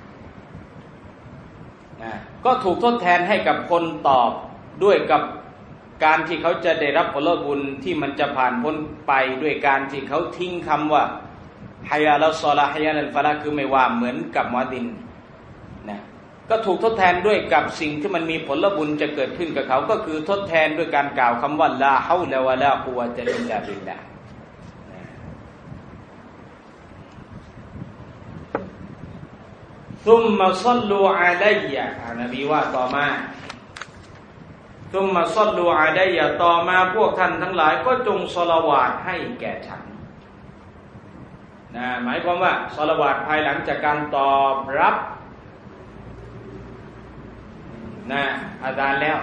นะก็ถูกทดแทนให้กับคนตอบด้วยกับการที่เขาจะได้รับผลบุญที่มันจะผ่านพ้นไปด้วยการที่เขาทิ้งคำว่าฮัยยะลัสศอลาห์ฮัยยะลัลฟะลาห์คือไม่ว่าเหมือนกับมุอัซซินนะก็ถูกทดแทนด้วยกับสิ่งที่มันมีผลบุญจะเกิดขึ้นกับเขาก็คือทดแทนด้วยการกล่าวคำว่าลาฮาวละวะลากุวะตะอิลลาบิลลาห์ซุมมะศ็อลลูอะลัยยะนบีว่าต่อมาซุมมะศ็อลลูอะลัยยะต่อมาพวกท่านทั้งหลายก็จงศอลาวาตให้แก่ฉันนะหมายความว่าศอลาวาตภายหลังจากการตอบรับนะอาซานแล้ว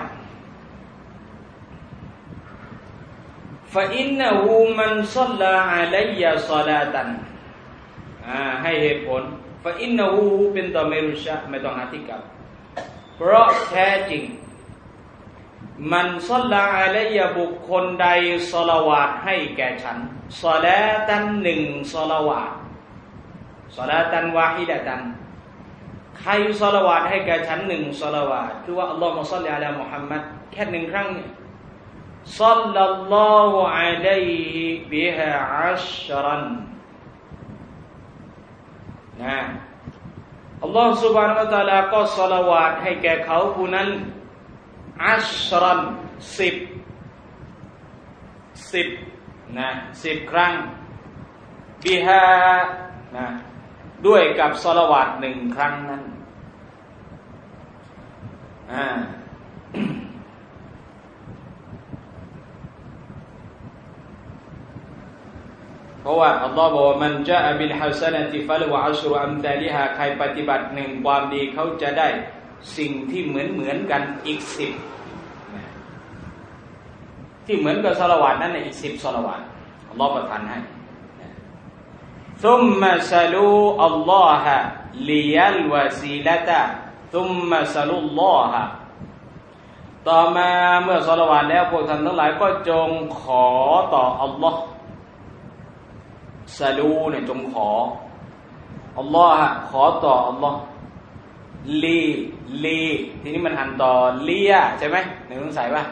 ฟะอินนะฮูมันศ็อลลาอะลัยยะศอลาตันอ่าให้เหตุผลฟะอินนะฮูเป็นดอมิรุชะไม่ต้องอธิกรรมเพราะแท้จริงมันศ็อลลาอะลัยยะบุคคลใดศอลาวาตให้แก่ฉันศอลาตันหนึ่งศอลาวาตศอลาตันวาฮิดะตันใครศอลาวาตให้แก่ฉันหนึ่งศอลาวาตคือว่าอัลลอฮุมะศ็อลลิอะลามุฮัมมัดแค่หนึ่งครั้งเนี่ยศ็อลลัลลอฮุอะลัยฮิบิฮาอัชรันนะอัลลอฮฺ سبحانه และ تعالى ก็ศอลาวาตให้แก่เขาผู้นั้นอัชรันสิบสิบนะสิบครั้งบิฮานะด้วยกับศอลาวาตหนึ่งครั้งนั้นอ่าเพราะว่าอัลลอฮ์บอกว่ามันจะอบิลฮัสนะติฟัลวะอัชรุอัมซาลิฮาใครปฏิบัติหนึ่งความดีเขาจะได้สิ่งที่เหมือนเหมือนกันอีกสิบที่เหมือนกับศอลาวาตนั้นอีกสิบศอลาวาตอัลลอฮ์ประทานให้ฟซุมมะซาลูอัลลอฮะลิยัลวะซีละตะซุมมะซาลุลลอฮะต่อมาเมื่อศอลาวาตแล้วพวกท่านทั้งหลายก็จงขอต่ออัลลอฮ์ซาลูเนี่ยจงขออัลลอฮ์ขอต่ออัลลอฮ์ลีลีทีนี้มันหันต่อเลียใช่ไหมหนึ่งต้องใส่ป่ะ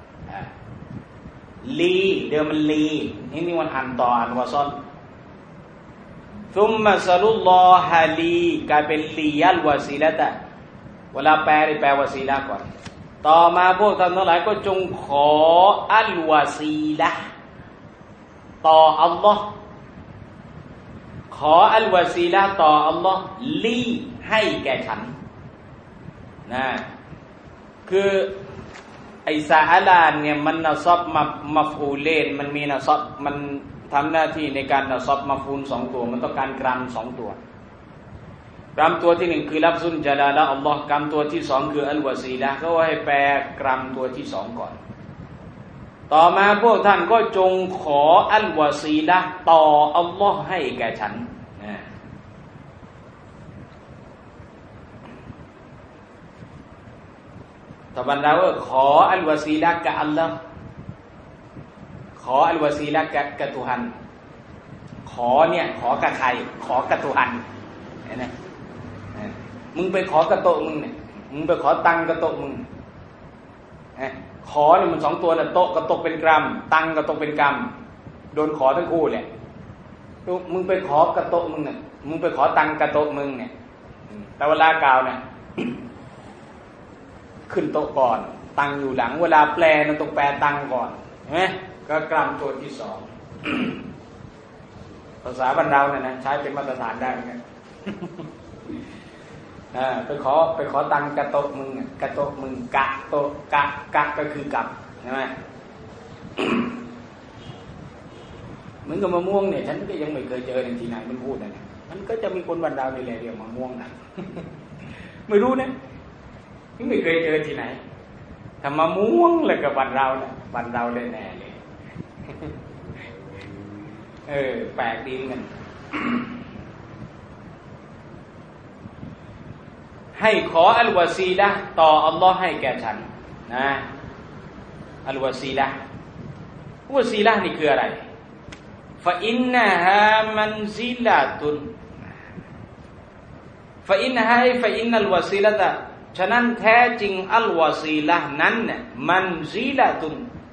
ลีเดิมมันลีนี่นี่มันหันต่ออันวะซอนซุมมะซาลุลลอฮะลีกลายเป็นลียัลวะซีละตะเวลาแปลแปลวะซีละก่อนต่อมาพวกท่านทั้งหลายก็จงขออัลวะซีละต่ออัลลอฮ์ขออัลวะซีละต่ออัลลอฮ์ลีให้แก่ฉันนะคือไอซาอาลานเนี่ยมันนะซอบมามาฟูเลนมันมีนะซอบมันทำหน้าที่ในการนะซอบมาฟูลสองตัวมันต้องการกรัมสองตัวกรัมตัวที่หนึ่งคือลัฟซุนจาลาละอัลลอฮ์กรัมตัวที่สองคืออัลวะซีละเขาให้แปลกรัมตัวที่สองก่อนต่อมาพวกท่านก็จงขออัลวะซีละต่ออัลลอฮ์ให้แก่ฉันนะต่อบรรดาว่าขออัลวะซีละกับอัลลอฮ์ขออัลวะซีละกับกับตุฮันขอเนี่ยขอกับใครขอกับตุฮันเห็นไหมมึงไปขอกระโตะมึงเนี่ยมึงไปขอตังกระโตะมึงขอเนี่ยมันสองตัวน่ะโตะกระโตะเป็นกรัมตังกระโตะเป็นกรัมโดนขอทั้งคู่แหละมึงไปขอกระโตะมึงเนี่ยมึงไปขอตังกระโตะมึงเนี่ยแต่เวลากล่าวเนี่ยขึ้นโต๊ะก่อนตังอยู่หลังเวลาแปลมันต้องแปลตังก่อนเห็นไหมก็กรัมตัวที่สองภาษาบ้านเราเนี่ยนะใช้เป็นมาตรฐานได้เหมือนกันไปขอไปขอตังกระโตะมึงกระโตะมึงกะโตะกะกะก็คือกับใช่ไหมเหมือนกับมะม่วงเนี่ยฉันก็ยังไม่เคยเจอในที่ไหนมันพูดนะเนี่ยมันก็จะมีคนบ้านเราในแหล่เรียกมะม่วงนะไม่รู้นะไม่เคยเจอที่ไหนทำมะม่วงเลยกับบ้านเราเนี่ยบ้านเราเลยแน่เลยเออแปลกดีเหมือนกันให้ขออัลวะซีละต่ออัลลอฮ์ให้แก่ฉันนะอัลวะซีละวะซีละนี่คืออะไรฟะอินนะฮามันซิละตุนฟะอินนะฮาฟะอินนัลวะซีละตะฉะนั้นแท้จริงอัลวะซีละนั้นเนี่ยมันซิละตุน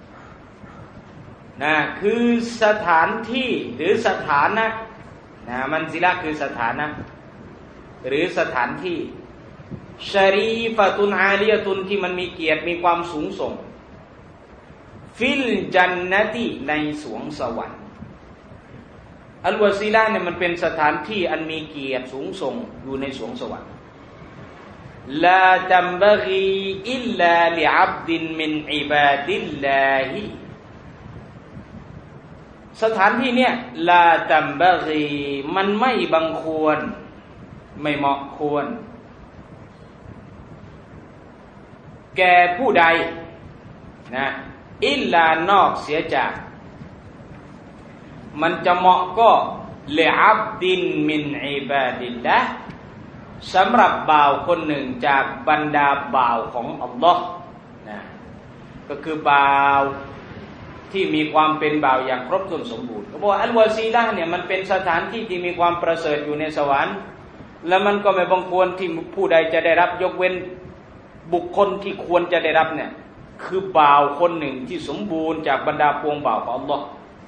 นะคือสถานที่หรือสถานะนะมันซิละคือสถานะหรือสถานที่ชารีฟะตุนอาลียะตุนที่มันมีเกียรติมีความสูงส่งฟิลจันนติในสวงสวรรค์อัลวะซีละเนี่ยมันเป็นสถานที่อันมีเกียรติสูงส่งอยู่ในสวงสวรรค์ลาตัมบะกีอิลลาลิอับดินมินอิบาดิลลาฮิสถานที่เนี่ยลาตัมบะกีมันไม่บังควรไม่เหมาะควรแก่ผู้ใดนะอิลลานอกเสียจากมันจะเหมาะก็ลิอับดินมินอิบาดิลละสำหรับบ่าวคนหนึ่งจากบรรดาบ่าวของอัลลอฮ์นะก็คือบ่าวที่มีความเป็นบ่าวอย่างครบถ้วนสมบูรณ์เขาบอกว่าอัลวะซีละเนี่ยมันเป็นสถานที่ที่มีความประเสริฐอยู่ในสวรรค์แล้วมันก็ไม่บังควรที่ผู้ใดจะได้รับยกเว้นบุคคลที่ควรจะได้รับเนี่ยคือบ่าวคนหนึ่งที่สมบูรณ์จากบรรดาพวงบ่าวของอัลลอฮ์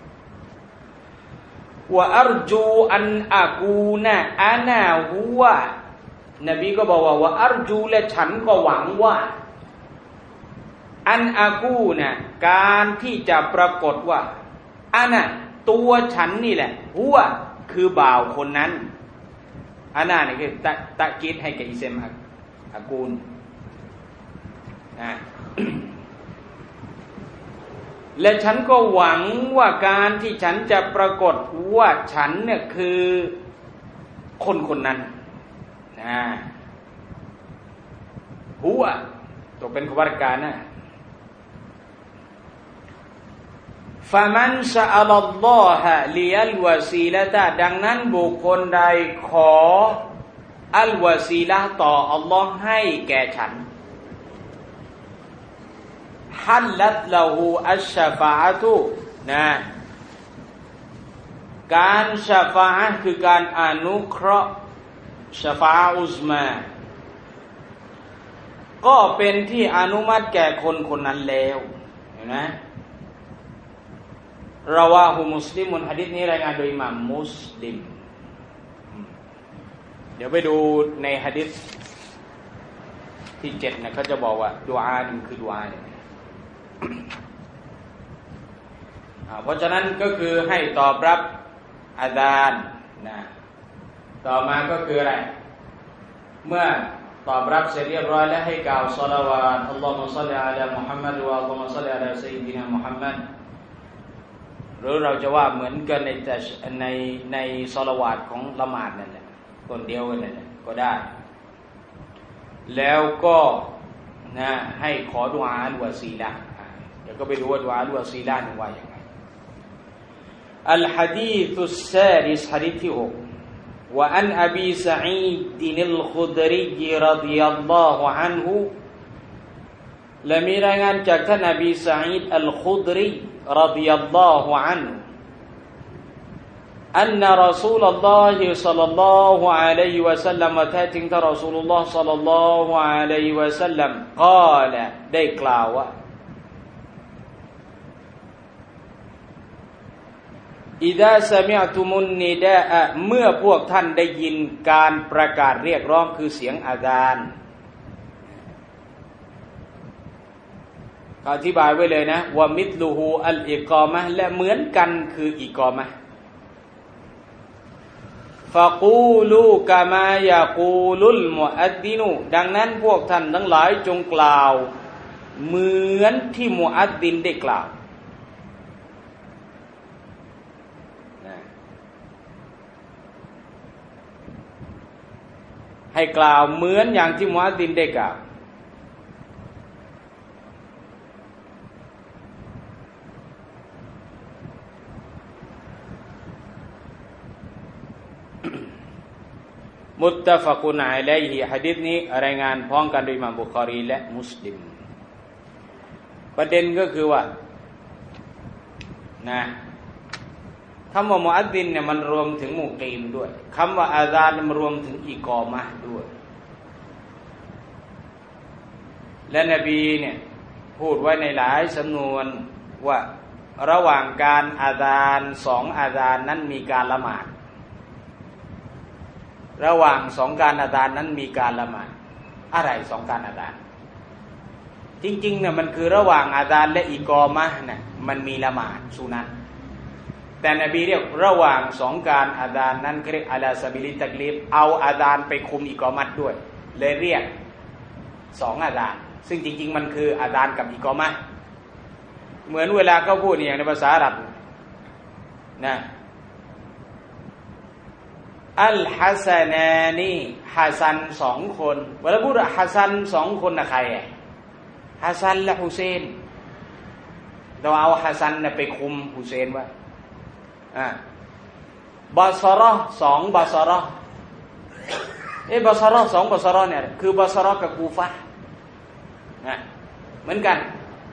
ว่าอัรจูอันอากูนะอานาหัวนบีก็บอกว่าว่าอัรจูและฉันก็หวังว่าอันอากูนะการที่จะปรากฏว่าอานะตัวฉันนี่แหละหัวคือบ่าวคนนั้นอานาเนี่ยคือตะตะกีดให้กับอิเซมอากูนนะและฉันก็หวังว่าการที่ฉันจะปรากฏว่าฉันเนี่ยคือคนคนนั้นนะหัวตัวเป็นขวัตการนะฟะมันซะอัลลอฮะลิยัลวะซีละตะดังนั้นบุคคลใดขออัลวะซีละห์ต่ออัลลอฮ์ให้แก่ฉันฮัลลัตละฮูอัชชะฟาอะตุนะการชะฟาอะห์คือการอนุเคราะห์ชะฟาอะห์อุซมาก็เป็นที่อนุมัติแก่คนคนนั้นแล้วเห็นไหมราวาฮุมุสลิมุนหะดีษนี้รายงานโดยอิหม่ามมุสลิมเดี๋ยวไปดูในหะดีษที่เจ็ดนะเขาจะบอกว่าดุอานี่คือดุอาเนี่ยเพราะฉะนั้นก็คือให้ตอบรับอาซานนะต่อมาก็คืออะไรเมื่อตอบรับเสร็จเรียบร้อยแล้วให้กล่าวศอลาวาตอัลลอฮุมะศ็อลลิอะลามุฮัมมัดวะอัลลอฮุมะศ็อลลิอะลาซัยยิดินามุฮัมมัดหรือเราจะว่าเหมือนกันในแต่ในในศอลาวาตของละหมาดนั่นแหละคนเดียวกันนั่นแหละก็ได้แล้วก็นะให้ขอดุอาอัลวะซีละห์เดี๋ยวก็ไปดูว่าดุอาอัลวะซีละห์นี่ว่าอย่างไรอัลหะดีษุสซาดิสหะดีษที่หกوعن أبي سعيد الخدري رضي الله عنه และมีรายงานจากท่านอบีซะอีดอัลคุดรีรฎิยัลลอฮุอันฮุอันนะรอซูลุลลอฮิศ็อลลัลลอฮุอะลัยฮิวะซัลลัมแท้จริงท่านรอซูลุลลอฮ์ศ็อลลัลลอฮุอะลัยฮิวะซัลลัมกล่าวได้กล่าวว่าอิดะซะมิอ์ตุมุนนิดาอะเมื่อพวกท่านได้ยินการประกาศเรียกร้องคือเสียงอาซานอธิบายไว้เลยนะว่ามิตลูฮูอัลอิกอมะห์และเหมือนกันคืออิกอมะห์ฟะกูลูกะมายะกูลุลมุอัดดินุดังนั้นพวกท่านทั้งหลายจงกล่าวเหมือนที่มุอัดดินได้กล่าวให้กล่าวเหมือนอย่างที่มุอัดดินได้กล่าวมุตตะฟักุนอะลัยฮิหะดีษนี้รายงานพร้อมกันโดยอิหม่ามบุคอรีและมุสลิมประเด็นก็คือว่านะคำว่ามุอัดดินเนี่ยมันรวมถึงมุกีมด้วยคำว่าอาซานมันรวมถึงอิกอมะห์ด้วยและนบีเนี่ยพูดไว้ในหลายสำนวนว่าระหว่างการอาซานสองอาซานนั้นมีการละหมาดระหว่างสองการอาซานนั้นมีการละหมาดอะไรสองการอาซานจริงๆเนี่ยมันคือระหว่างอาซานและอิกอมะห์เนี่ยมันมีละหมาดสุนัตแต่นบีเรียกระหว่างสองการอาซานนั้นเรียกอะลาซะบิลิตักลีบเอาอาซานไปคุมอิกอมัตด้วยเลยเรียกสองอาซานซึ่งจริงๆมันคืออาซานกับอิกอมะห์เหมือนเวลาเขาพูดอย่างในภาษาอาหรับนะอัลฮัสซานานีฮัสซันสองคนเวลาพูดฮัสซันสองคนนะใครอ่ะฮัสซันและฮุเซนเราเอาฮัสซันเนี่ยไปคุมฮุเซนไว้อ่าบาซาระสองบาซาระเอ๊ะบาซาระสองบาซาระเนี่ยคือบาซาระกับคูฟะห์นะเหมือนกัน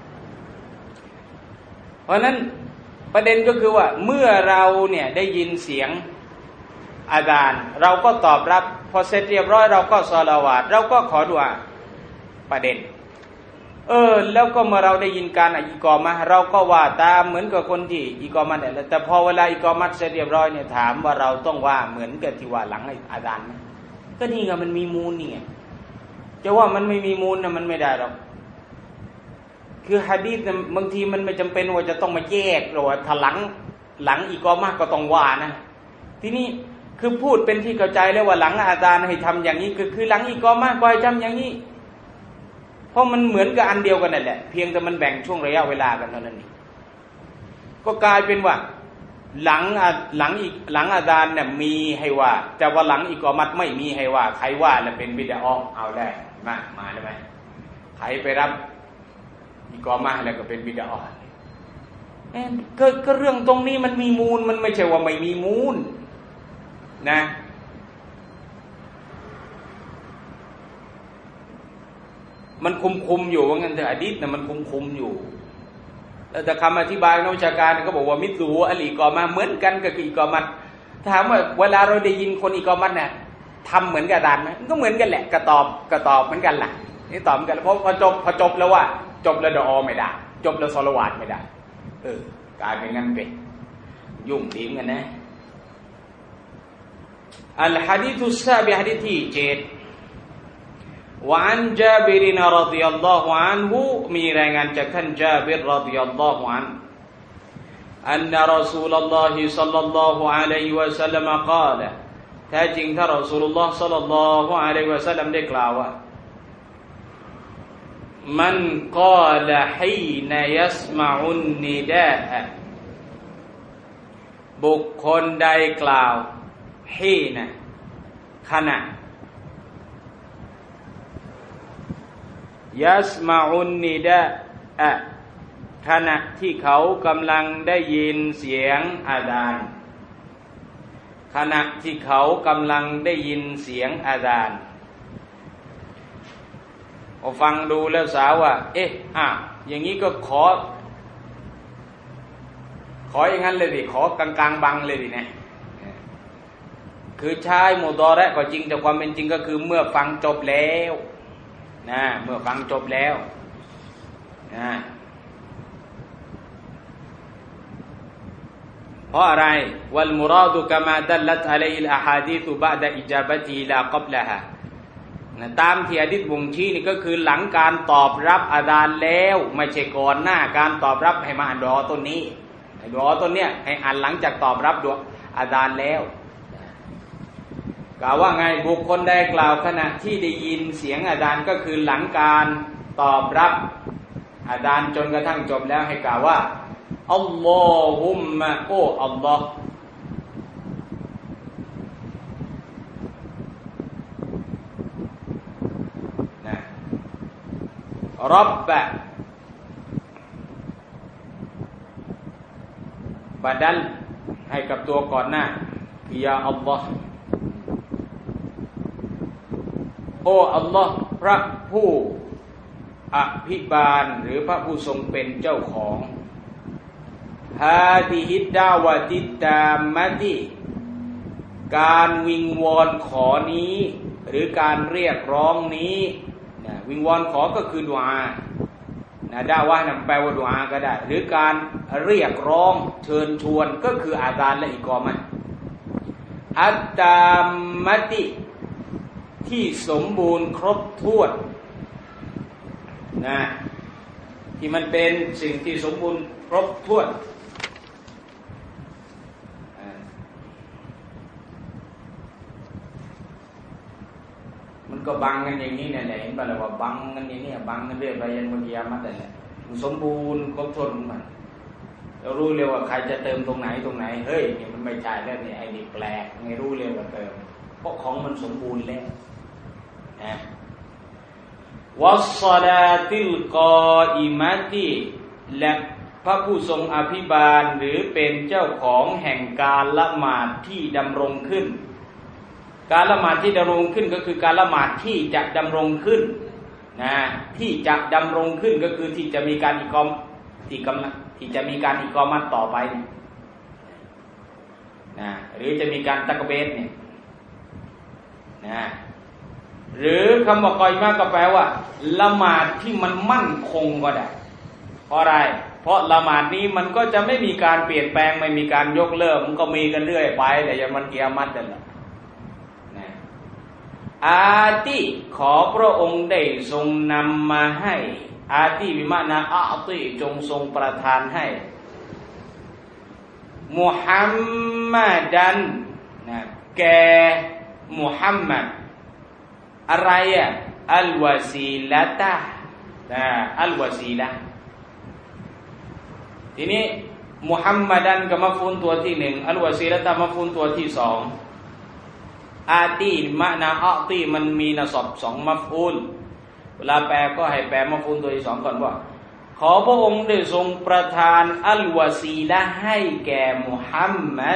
เพราะนั้นประเด็นก็คือว่าเมื่อเราเนี่ยได้ยินเสียงอาซานเราก็ตอบรับพอเสร็จเรียบร้อยเราก็ศอลาวาตเราก็ขอดุอาประเด็นเออแล้วก็เมื่อเราได้ยินการอิกอมะห์เราก็ว่าตามเหมือนกับคนที่อิกอมะห์เนี่ยแต่พอเวลาอิกอมะห์เสร็จเรียบร้อยเนี่ยถามว่าเราต้องว่าเหมือนกับที่ว่าหลังอาซานมั้ยก็นี่ไงมันมีมูลนี่ไงจะว่ามันไม่มีมูลน่ะมันไม่ได้หรอกคือหะดีษเนี่ยบางทีมันไม่จำเป็นว่าจะต้องมาแยกหรือว่าถ้าหลังหลังอิกอมะห์ก็ต้องว่านะทีนี้คือพูดเป็นที่เข้าใจแล้วว่าหลังอาซานให้ทำอย่างนี้คือคือหลังอิกอมะห์ก็ให้ทำอย่างนี้เพราะมันเหมือนกับอันเดียวกันนั่นแหละเพียงแต่มันแบ่งช่วงระยะเวลากันเท่านั้นเองก็กลายเป็นว่าหลังหลังอีกหลังอาซานเนี่ยมีให้ว่าแต่ว่าหลังอิกอมัตไม่มีให้ว่าใครว่าแล้วเป็นบิดอะห์เอาได้มามาได้ไหมใครไปรับอิกอมะห์แล้วก็เป็นบิดอะห์ก็ก็เรื่องตรงนี้มันมีมูลมันไม่ใช่ว่าไม่มีมูลนะมันคุมคุมอยู่ว่างั้นเถอะอดีตนะมันคุมคุมอยู่แต่คำอธิบายนักวิชาการก็บอกว่ามิตรูอัลอีกอมาเหมือนกันกับอีกอมัดถามว่าเวลาเราได้ยินคนอีกอมัดเนี่ยทำเหมือนกับอาจารย์ไหมก็เหมือนกันแหละกระตอบกระตอบเหมือนกันแหละนี่ตอบเหมือนกันเพราะพอจบพอจบแล้วว่าจบแล้วดอไม่ได้จบแล้วซอลวาดไม่ได้เออกลายเป็นงั้นไปยุ่งทีมกันนะอัลฮะดีษุสซาบิฮะดีษที่เจ็ดوعن جابر رضي الله عنه มีรายงานจากท่านจาบิรรอฎิยัลลอฮุอันฮุ أن رسول الله صلى الله عليه وسلم قال แท้จริงท่านรอซูลุลลอฮ์ صلى الله عليه وسلم ได้กล่าวว่ามันกาลฮีนยัสมะอุนนิดาอะบุคคลใดกล่าวฮีนะขณะยัสมาอุนนิดาอะขณะที่เขากำลังได้ยินเสียงอาซานขณะที่เขากำลังได้ยินเสียงอาซานพอฟังดูแล้วสาวว่าเอ๊ะอ่ะอย่างนี้ก็ขอขออย่างนั้นเลยดิขอกลางๆบังเลยดินะคือใช้มุดอเราะห์ก็จริงแต่ความเป็นจริงก็คือเมื่อฟังจบแล้วนะเมื่อฟังจบแล้วนะเพราะอะไรวัลมุราดุกะมาดัลลัตอะลัยฮิลอะฮาดีษบะดะอิจาบะติลากับละฮานะตามที่หะดีษบ่งชี้นี่ก็คือหลังการตอบรับอาซานแล้วไม่ใช่ก่อนหน้าการตอบรับให้มาอ่านดุอาต้นนี้ดุอาต้นเนี้ยให้อ่านหลังจากตอบรับดุอาซานแล้วกล่าวว่าไงบุคคลได้กล่าวขณะที่ได้ยินเสียงอาซานก็คือหลังการตอบรับอาซานจนกระทั่งจบแล้วให้กล่าวว่าอัลลอฮุมมะโออัลลอฮ์นะรับบะบาดัลให้กับตัวก่อนหน้ายาอัลลอฮ์โอ้อัลลอฮ์พระผู้อภิบาลหรือพระผู้ทรงเป็นเจ้าของฮาดิฮิดดาวะติตามมะติการวิงวอนขอนี้หรือการเรียกร้องนี้นะวิงวอนขอก็คือดุอานะดาวะนั่นแปลว่าดุอาก็ได้หรือการเรียกร้องเชิญชวนก็คืออาซานและอิกอมะห์อัตตามมะติที่สมบูรณ์ครบถ้วนนะที่มันเป็นสิ่งที่สมบูรณ์ครบถ้วนมันก็บังกันอย่างนี้เนี่ยแหละเห็นป่ะล่ะว่าบังกันอย่างนี้บังกันเรื่อยไปยันวันกิยามะฮ์นั่นแหละมันสมบูรณ์ครบถ้วนของมันเรารู้เลยว่าใครจะเติมตรงไหนตรงไหนเฮ้ยนี่มันไม่ใช่แล้วนี่ไอ้นี่แปลกไม่รู้เลยว่าเติมเพราะของมันสมบูรณ์แล้วนะวัสศอลาติลกออิมะติและพระผู้ทรงอภิบาลหรือเป็นเจ้าของแห่งการละหมาดที่ดำรงขึ้นการละหมาดที่ดำรงขึ้นก็คือการละหมาดที่จะดำรงขึ้นนะที่จะดำรงขึ้นก็คือที่จะมีการอิกอมที่กำลังที่จะมีการอิกอมัตต่อไปนะหรือจะมีการตักเบรเนี่ยนะหรือคำว่ากอยมากก็แปลว่าละหมาดที่มันมั่นคงก็ได้เพราะอะไรเพราะละหมาดนี้มันก็จะไม่มีการเปลี่ยนแปลงไม่มีการยกเลิกมันก็มีกันเรื่อยไปแต่ยังมันกิยามะฮ์นั่นแหละนะอาติขอพระองค์ได้ทรงนำมาให้อาติวิมานะอาติจงทรงประทานให้มุฮัมมัดันนะแกมุฮัมมัดอะไรอ่ะอัลวาซีละตะนะอัลวาซีละทีนี้มุฮัมมัดันกับมัฟอูลตัวที่หนึ่งอัลวาซีละตะมัฟอูลตัวที่สองอาตีมะนาอาตีมันมีนะสอบสองมัฟอูลเวลาแปลก็ให้แปลมัฟอูลตัวที่สองก่อนว่าขอพระองค์ได้ทรงประทานอัลวาซีละให้แก่มุฮัมมัด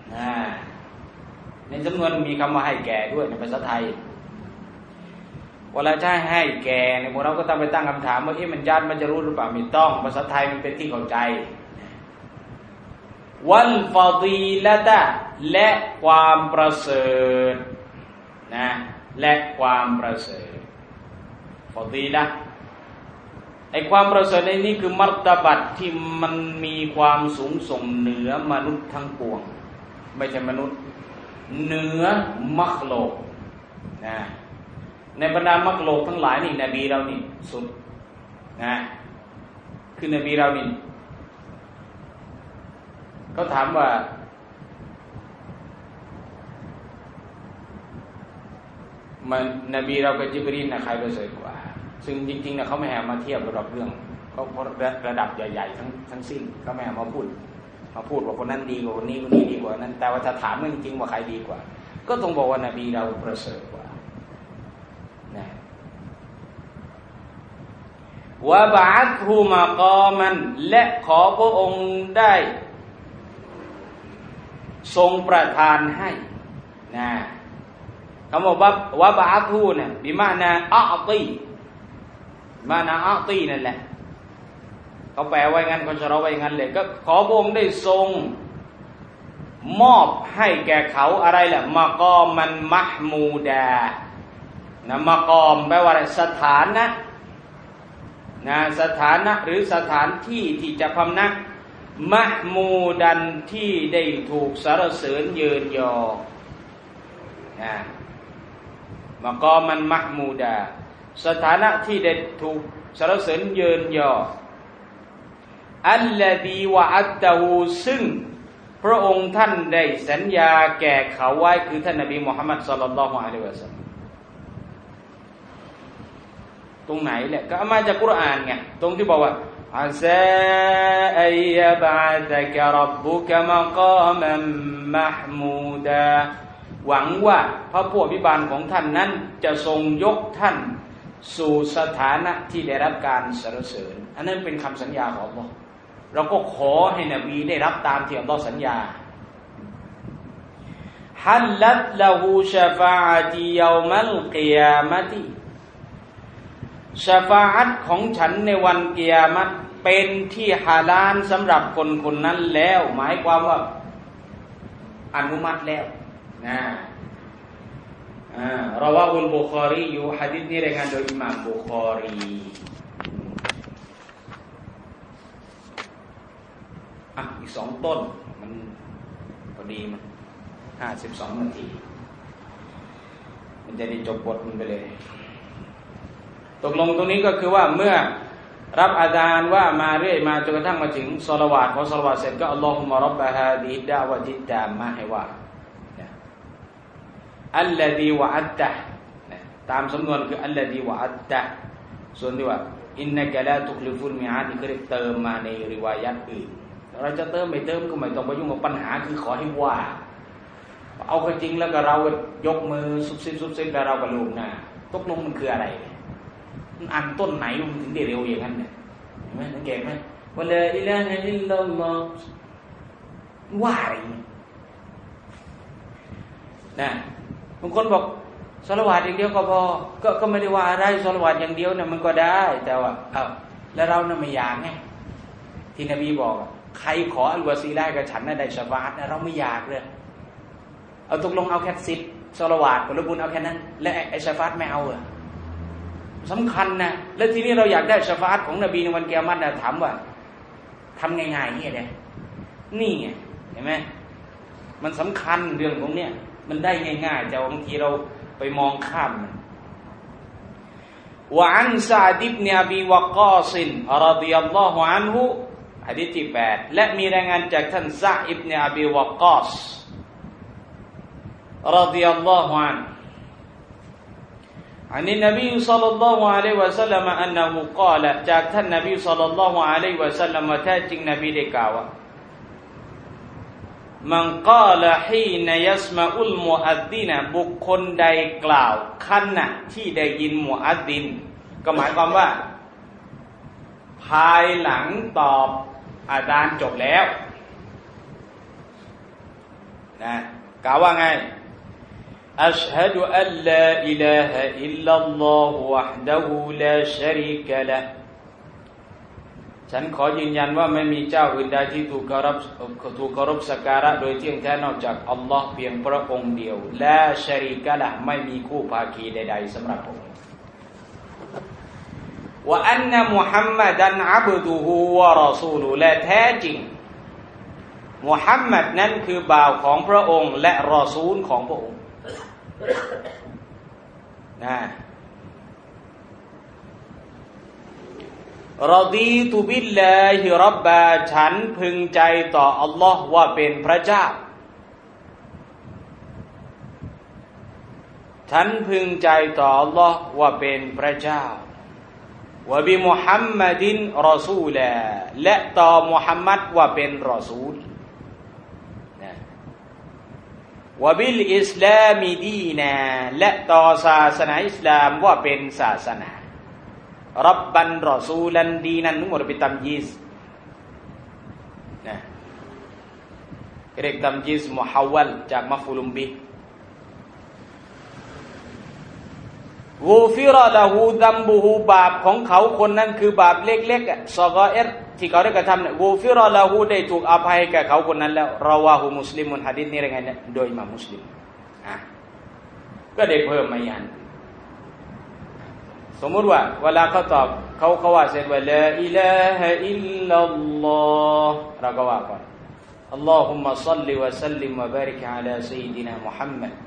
ในจำนวนมีคำว่าให้แก่ด้วยในภาษาไทยเวลาจะให้แก่ในพวกเราก็ต้องไปตั้งคำถามว่าเอ๊ะมันญาติมันจะรู้หรือเปล่าไม่ต้องภาษาไทยมันเป็นที่เข้าใจวัลฟาดีละตะและความประเสริฐนะและความประเสริฐฟาดีละไอ้ความประเสริฐในนี้คือมัรตบัตที่มันมีความสูงส่งเหนือมนุษย์ทั้งปวงไม่ใช่มนุษย์เหนือมักโลกนะในบรรดามักโลกทั้งหลายนี่นบีเรานี่สุดนะคือนบีเรานี่เขาถามว่ามันนบีเรากับจิบรีลนะใครประเสริฐกว่าซึ่งจริงๆนะเขาไม่แหมาเทียบระดับเรื่องเขาระดับใหญ่ๆทั้งทั้งสิ้นเขาไม่แหมาพูดมาพูดว่าคนนั้นดีกว่าคนนี้คนนี้ดีกว่านั้นแต่ว่าถ้าถามจริงๆว่าใครดีกว่าก็ต้องบอกว่านบีเราประเสริฐกว่านะวะบะอัธฮูมะกอมันและขอพระองค์ได้ทรงประทานให้นะคำว่าวะบะอัธฮูเนี่ยบิมานะอัอตีมานะอัอตีนั่นแหละเขาแปลไว้งั้นเขาจะเราไว้งั้นเลยก็ขอพระองค์ได้ทรงมอบให้แก่เขาอะไรแหละมะกอมันมะห์มูดานะมะกอมแปลว่าสถานะนะสถานะหรือสถานที่ที่จะพำนักมะห์มูดันที่ได้ถูกสรรเสริญเยินยอนะมะกอมันมะห์มูดาสถานะที่ได้ถูกสรรเสริญเยินยออัลลดีวะอัตตะฮูซึ่งพระองค์ท่านได้สัญญาแก่เขาไว้คือท่านนบีมุฮัมมัดศ็อลลัลลอฮุอะลัยฮิวะซัลลัมตรงไหนแหละก็เอามาจากกุรอานไงตรงที่บอกว่าอาซาอัยยะบะอะซะกะร็อบบุกะมะกามันมะห์มูดาหวังว่าพระผู้อภิบาลของท่านนั้นจะทรงยกท่านสู่สถานะที่ได้รับการสรรเสริญอันนั้นเป็นคำสัญญาของอัลเลาะห์เราก็ขอให้นบีได้รับตามที่อัลเลาะห์สัญญาฮัลลัตละฮูชะฟาอะติยอมัลกิยามะติชะฟาอะห์ของฉันในวันกิยามะฮ์เป็นที่ฮาลาลสำหรับคนคนนั้นแล้วหมายความว่าอนุมัติแล้วนะอ่าราวะฮุลบุคอรีอยู่หะดีษนี้รายงานโดยอิหม่ามบุคอรีอ่ะอีกสองต้นมันพอดีมันห้าสิบสองนาทีมันจะได้จบบทมันไปเลยตกลงตรงนี้ก็คือว่าเมื่อรับอาจารย์ว่ามาเรื่อยมาจนกระทั่งมาถึงศอลาวาตพอศอลาวาตเสร็จก็อัลลอฮุมะร็อบบะฮาดิฮิดดะวะติตตามมาให้ว่าอัลลดีวะอัตตะตามสำนวนคืออัลลดีวะอัตตะส่วนที่ว่าอินนะกะลาตุคลิฟุลมิอาดนี่คือเติมมาในริวายัตอื่นเราจะเติมไม่เติมก็ไม่ต้องไปยุ่งกับปัญหาคือขอให้ว่าเอาก็จริงแล้วก็เรายกมือซุบซิบซุบซิบแล้วเราก็ลืมหน้าตกลงมันคืออะไรมันอันต้นไหนมันถึงได้เร็วอย่างนั้นเนี่ยเห็นไหมสังเกตไหมวะลาอิลาฮะอิลลัลลอฮว่าอะไรนะบางคนบอกศอลาวาตอย่างเดียวก็พอก็ก็ไม่ได้ว่าอะไรศอลาวาตอย่างเดียวเนี่ยมันก็ได้แต่ว่าอ้าวแล้วเราเนี่ยไม่อยากไงที่นบีบอกใครขออัลวาซีลากับฉันน่ะได้ชะฟาอะห์นะเราไม่อยากเลยเอาตกลงเอาแค่สิบศอลาวาตผลบุญเอาแค่นั้นและไอ้ชะฟาอะห์ไม่เอาอ่ะสำคัญนะแล้วทีนี้เราอยากได้ชะฟาอะห์ของนบีในวันกิยามะฮ์น่ะถามว่าทำง่ายๆนี่แหละนี่ไงเห็นไหมมันสำคัญเรื่องของเนี้ยมันได้ง่ายๆแต่บางทีเราไปมองข้ามมันวะอันซะอ์บินอบีวักกอซรอฎิยัลลอฮุอันฮุหะดีษที่แปดและมีรายงานจากท่านซะอ์อิบนอบีวักกอซรอฎิยัลลอฮุอันฮุอันนี้นบีศ็อลลัลลอฮุอะลัยฮิวะซัลลัมอันนะฮูกล่าวจากท่านนบีศ็อลลัลลอฮุอะลัยฮิวะซัลลัมว่าแท้จริงนบีได้กล่าวว่ามันกล่าวฮีนยัสมาอุลมุอัดดินบุคคลใดกล่าวขณะที่ได้ยินมุอัดดินก็หมายความว่าภภายหลังตอบอาซานจบแล้วนะกล่าวว่าไงอัชฮะดุอัลลาอิลาฮะอิลลัลลอฮุวะห์ดะฮูลาชะรีกะละห์ฉันขอยืนยันว่าไม่มีเจ้าอื่นใดที่ถูกเคารพถูกเคารพสักการะโดยเที่ยงแท้นอกจากอัลลอฮ์เพียงพระองค์เดียวลาชะรีกะละห์ไม่มีคู่ภาคีใดๆสำหรับพระองค์ว่าอันนะมุฮัมมัดันอับดุฮูวะรอซูลุและแท้จริงมุฮัมมัดนั้นคือบ่าวของพระองค์และรอซูลของพระองค์นะรอดีตุบิลลาฮิร็อบบาฉันพึงใจต่ออัลลอฮ์ว่าเป็นพระเจ้าฉันพึงใจต่ออัลลอฮ์ว่าเป็นพระเจ้าวะบิมุฮัมมัดินรอซูลและต่อมุฮัมมัดว่าเป็นรอซูลวะบิลอิสลามิดีนาและต่อศาสนาอิสลามว่าเป็นศาสนารับบันรอซูลันดีนันทั้งหมดเป็นตัมยีซนะเรียกตัมยีซมุฮาววัลจากมัฟอูลุมบิกูฟิรละหูดัมบูฮูบาปของเขาคนนั้นคือบาปเล็กๆอ่ะซอกอเอรที่เขาได้กระทำเนี่ยกูฟิรละหูได้ถูกอภัยแก่เขาคนนั้นแล้วราวาหูมุสลิมุนหะดีษนี้อะไรไงเนี่ยโดยอิหม่ามมุสลิมอ่ะก็ได้เพิ่มมาอีกอันสมมุติว่าเวลาเขาตอบเขาเขาว่าเสร็จว่าลาอิลาฮะอิลลัลลอฮ์เราก็ว่าก่อนอัลลอฮุมมะศ็อลลิวะซัลลิมวะบาริกอะลาซัยยิดินามุฮัมมัด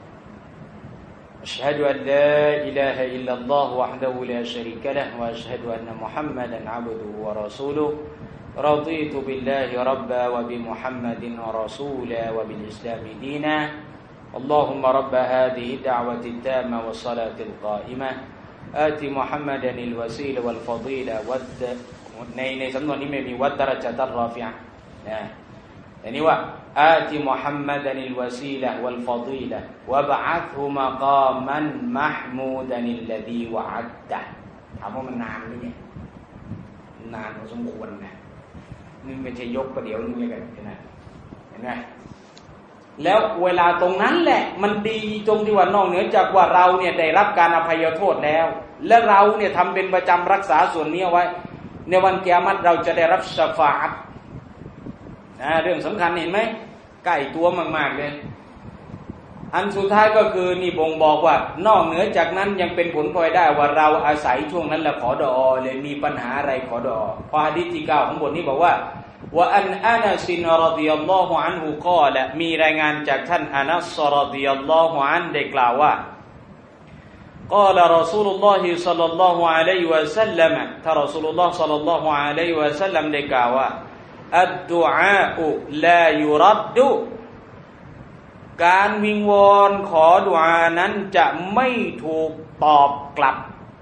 أشهد أن لا إله إلا الله وحده لا شريك له وأشهد أن محمدا عبده ورسوله رضيت بالله ربا وبمحمد رسولا وبالإسلام دينا اللهم رب هذه الدعوة التامة والصلاة القائمة آت محمدا الوسيلة والفضيلة والد ในในสำนวนนี้ไม่มีวัดดะเราะญะตัรรอฟิอะห์นะอันนี้ว่าอาติมุฮัมมัดันิลวะซีละฮ์วัลฟอฎีละฮ์วะบะอะซฮุมะกามันมะห์มูดันิลลซีวะอัดดะห์ถามว่ามันนานมั้ยเนี่ยนานพอสมควรนะนี่ไม่ใช่ยกประเดี๋ยวนึงเลยกันเห็นไหมเห็นไหมแล้วเวลาตรงนั้นแหละมันดีตรงที่ว่านอกเหนือจากว่าเราเนี่ยได้รับการอภัยโทษแล้วและเราเนี่ยทำเป็นประจำรักษาส่วนนี้เอาไว้ในวันกิยามะฮ์เราจะได้รับชะฟาอะห์นะเรื่องสำคัญเห็นไหมใกล้ตัวมากๆเลยอันสุดท้ายก็คือนี่บ่งบอกว่านอกเหนือจากนั้นยังเป็นผลพลอยได้ว่าเราอาศัยช่วงนั้นแหละขอดุอาเลยมีปัญหาอะไรขอดุอาพอหะดีษที่เก้าของบทนี้บอกว่าว่าอันอานัสรอฎิยัลลอฮุอันฮุกอละมีรายงานจากท่านอานัสรอฎิยัลลอฮุอันได้กล่าวว่ากล่าวรอซูลุลลอฮิศ็อลลัลลอฮุอะลัยฮิวะซัลลัมท่านรอซูลุลลอฮ์ศ็อลลัลลอฮุอะลัยฮิวะซัลลัมได้กล่าวว่าอัดดุอาอุลายุรัดดุการวิงวอนขอดุอานั้นจะไม่ถูกตอบกลับ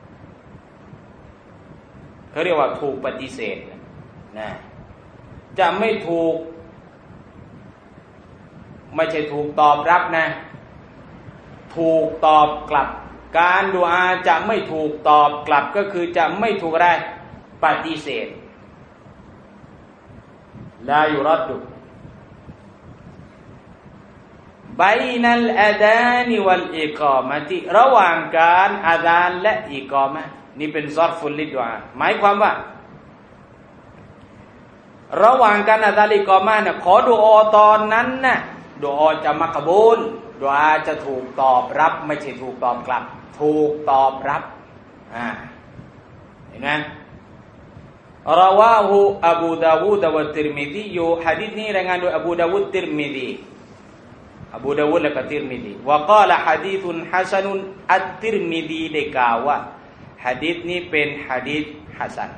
เขาเรียกว่าถูกปฏิเสธนะจะไม่ถูกไม่ใช่ถูกตอบรับนะถูกตอบกลับการดุอาจะไม่ถูกตอบกลับก็คือจะไม่ถูกอะไรปฏิเสธลายุรัดดุบัยนัลอาซานิวัลอิกอมะติระหว่างการอาซานและอิกอมะห์นี่เป็นซอรฟุลลิดุอาหมายความว่าระหว่างการอาซานอิกอมะห์เนี่ยขอดุอาตอนนั้นน่ะดุอาจะมักบูลดุอาจะถูกตอบรับไม่ใช่ถูกตอบกลับถูกตอบรับอ่าเห็นไหมราวาฮูอบูดาวูดวะติรมิซีอยู่หะดีษนี้รายงานโดยอบูดาวูดติรมิซีอบูดาวูดและก็ติรมิซีวะกาละหะดีษฮะซันุนอัตติรมิซีได้กล่าวว่าหะดีษนี้เป็นหะดีษฮะซัน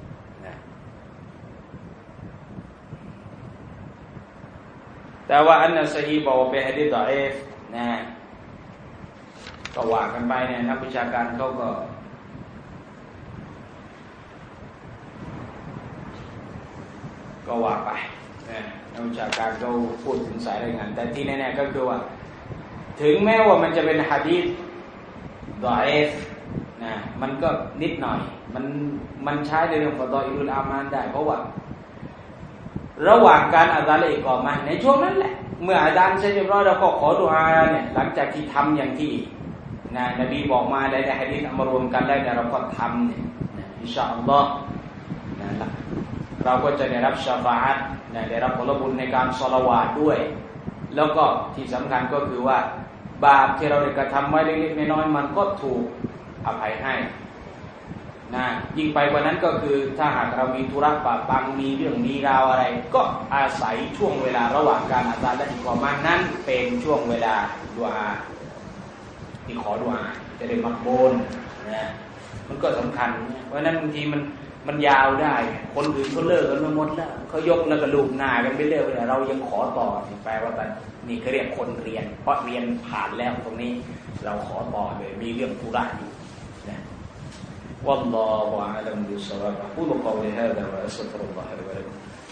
แต่ว่าอันนั้นซะฮีบอกว่าเป็นหะดีษฎออีฟนะก็ว่ากันไปเนี่ยนักวิชาการเขาก็ก็ว่าไปนะนักวิชาการเขาพูดถึงสายรายงานแต่ที่แน่ๆก็คือว่าถึงแม้ว่ามันจะเป็นหะดีษฎออีฟนะมันก็นิดหน่อยมันมันใช้ในเรื่องฟอฎออิลุลอามานได้เพราะว่าระหว่างการอาซานและอิกอามะห์ในช่วงนั้นแหละเมื่ออาซานเสร็จเรียบร้อยเราก็ขอดุอาเนี่ยหลังจากที่ทำอย่างที่นะนบีบอกมาในหะดีษเอามารวมกันแล้วเนี่ยเราก็ทำเนี่ยอินชาอัลลอฮ์นะเราก็จะได้รับชาฟาอะห์นะได้รับผลบุญในการศอลาวาตด้วยแล้วก็ที่สำคัญก็คือว่าบาปที่เราได้กระทำไว้เล็กๆน้อยๆมันก็ถูกอภัยให้นะยิ่งไปกว่านั้นก็คือถ้าหากเรามีธุระปะปังมีเรื่องมีราวอะไรก็อาศัยช่วงเวลาระหว่างการอาซานและอิกอามะห์นั้นเป็นช่วงเวลาดุอาที่ขอดุอาจะได้มักบูลนะมันก็สำคัญเพราะนั้นบางทีมันมันยาวได้คนอื่นเขาเลิกกันมาหมดแล้วเขายกแล้วก็ลูบหน้ากันไปเรื่อยๆเรายังขอต่อแปลว่ากันนี่เขาเรียกคนเรียนเพราะเรียนผ่านแล้วตรงนี้เราขอต่อเลยมีเรื่องธุระอยู่นะ والله أعلم بالصواب أقول قولي هذا وأستغفر الله لي ولكم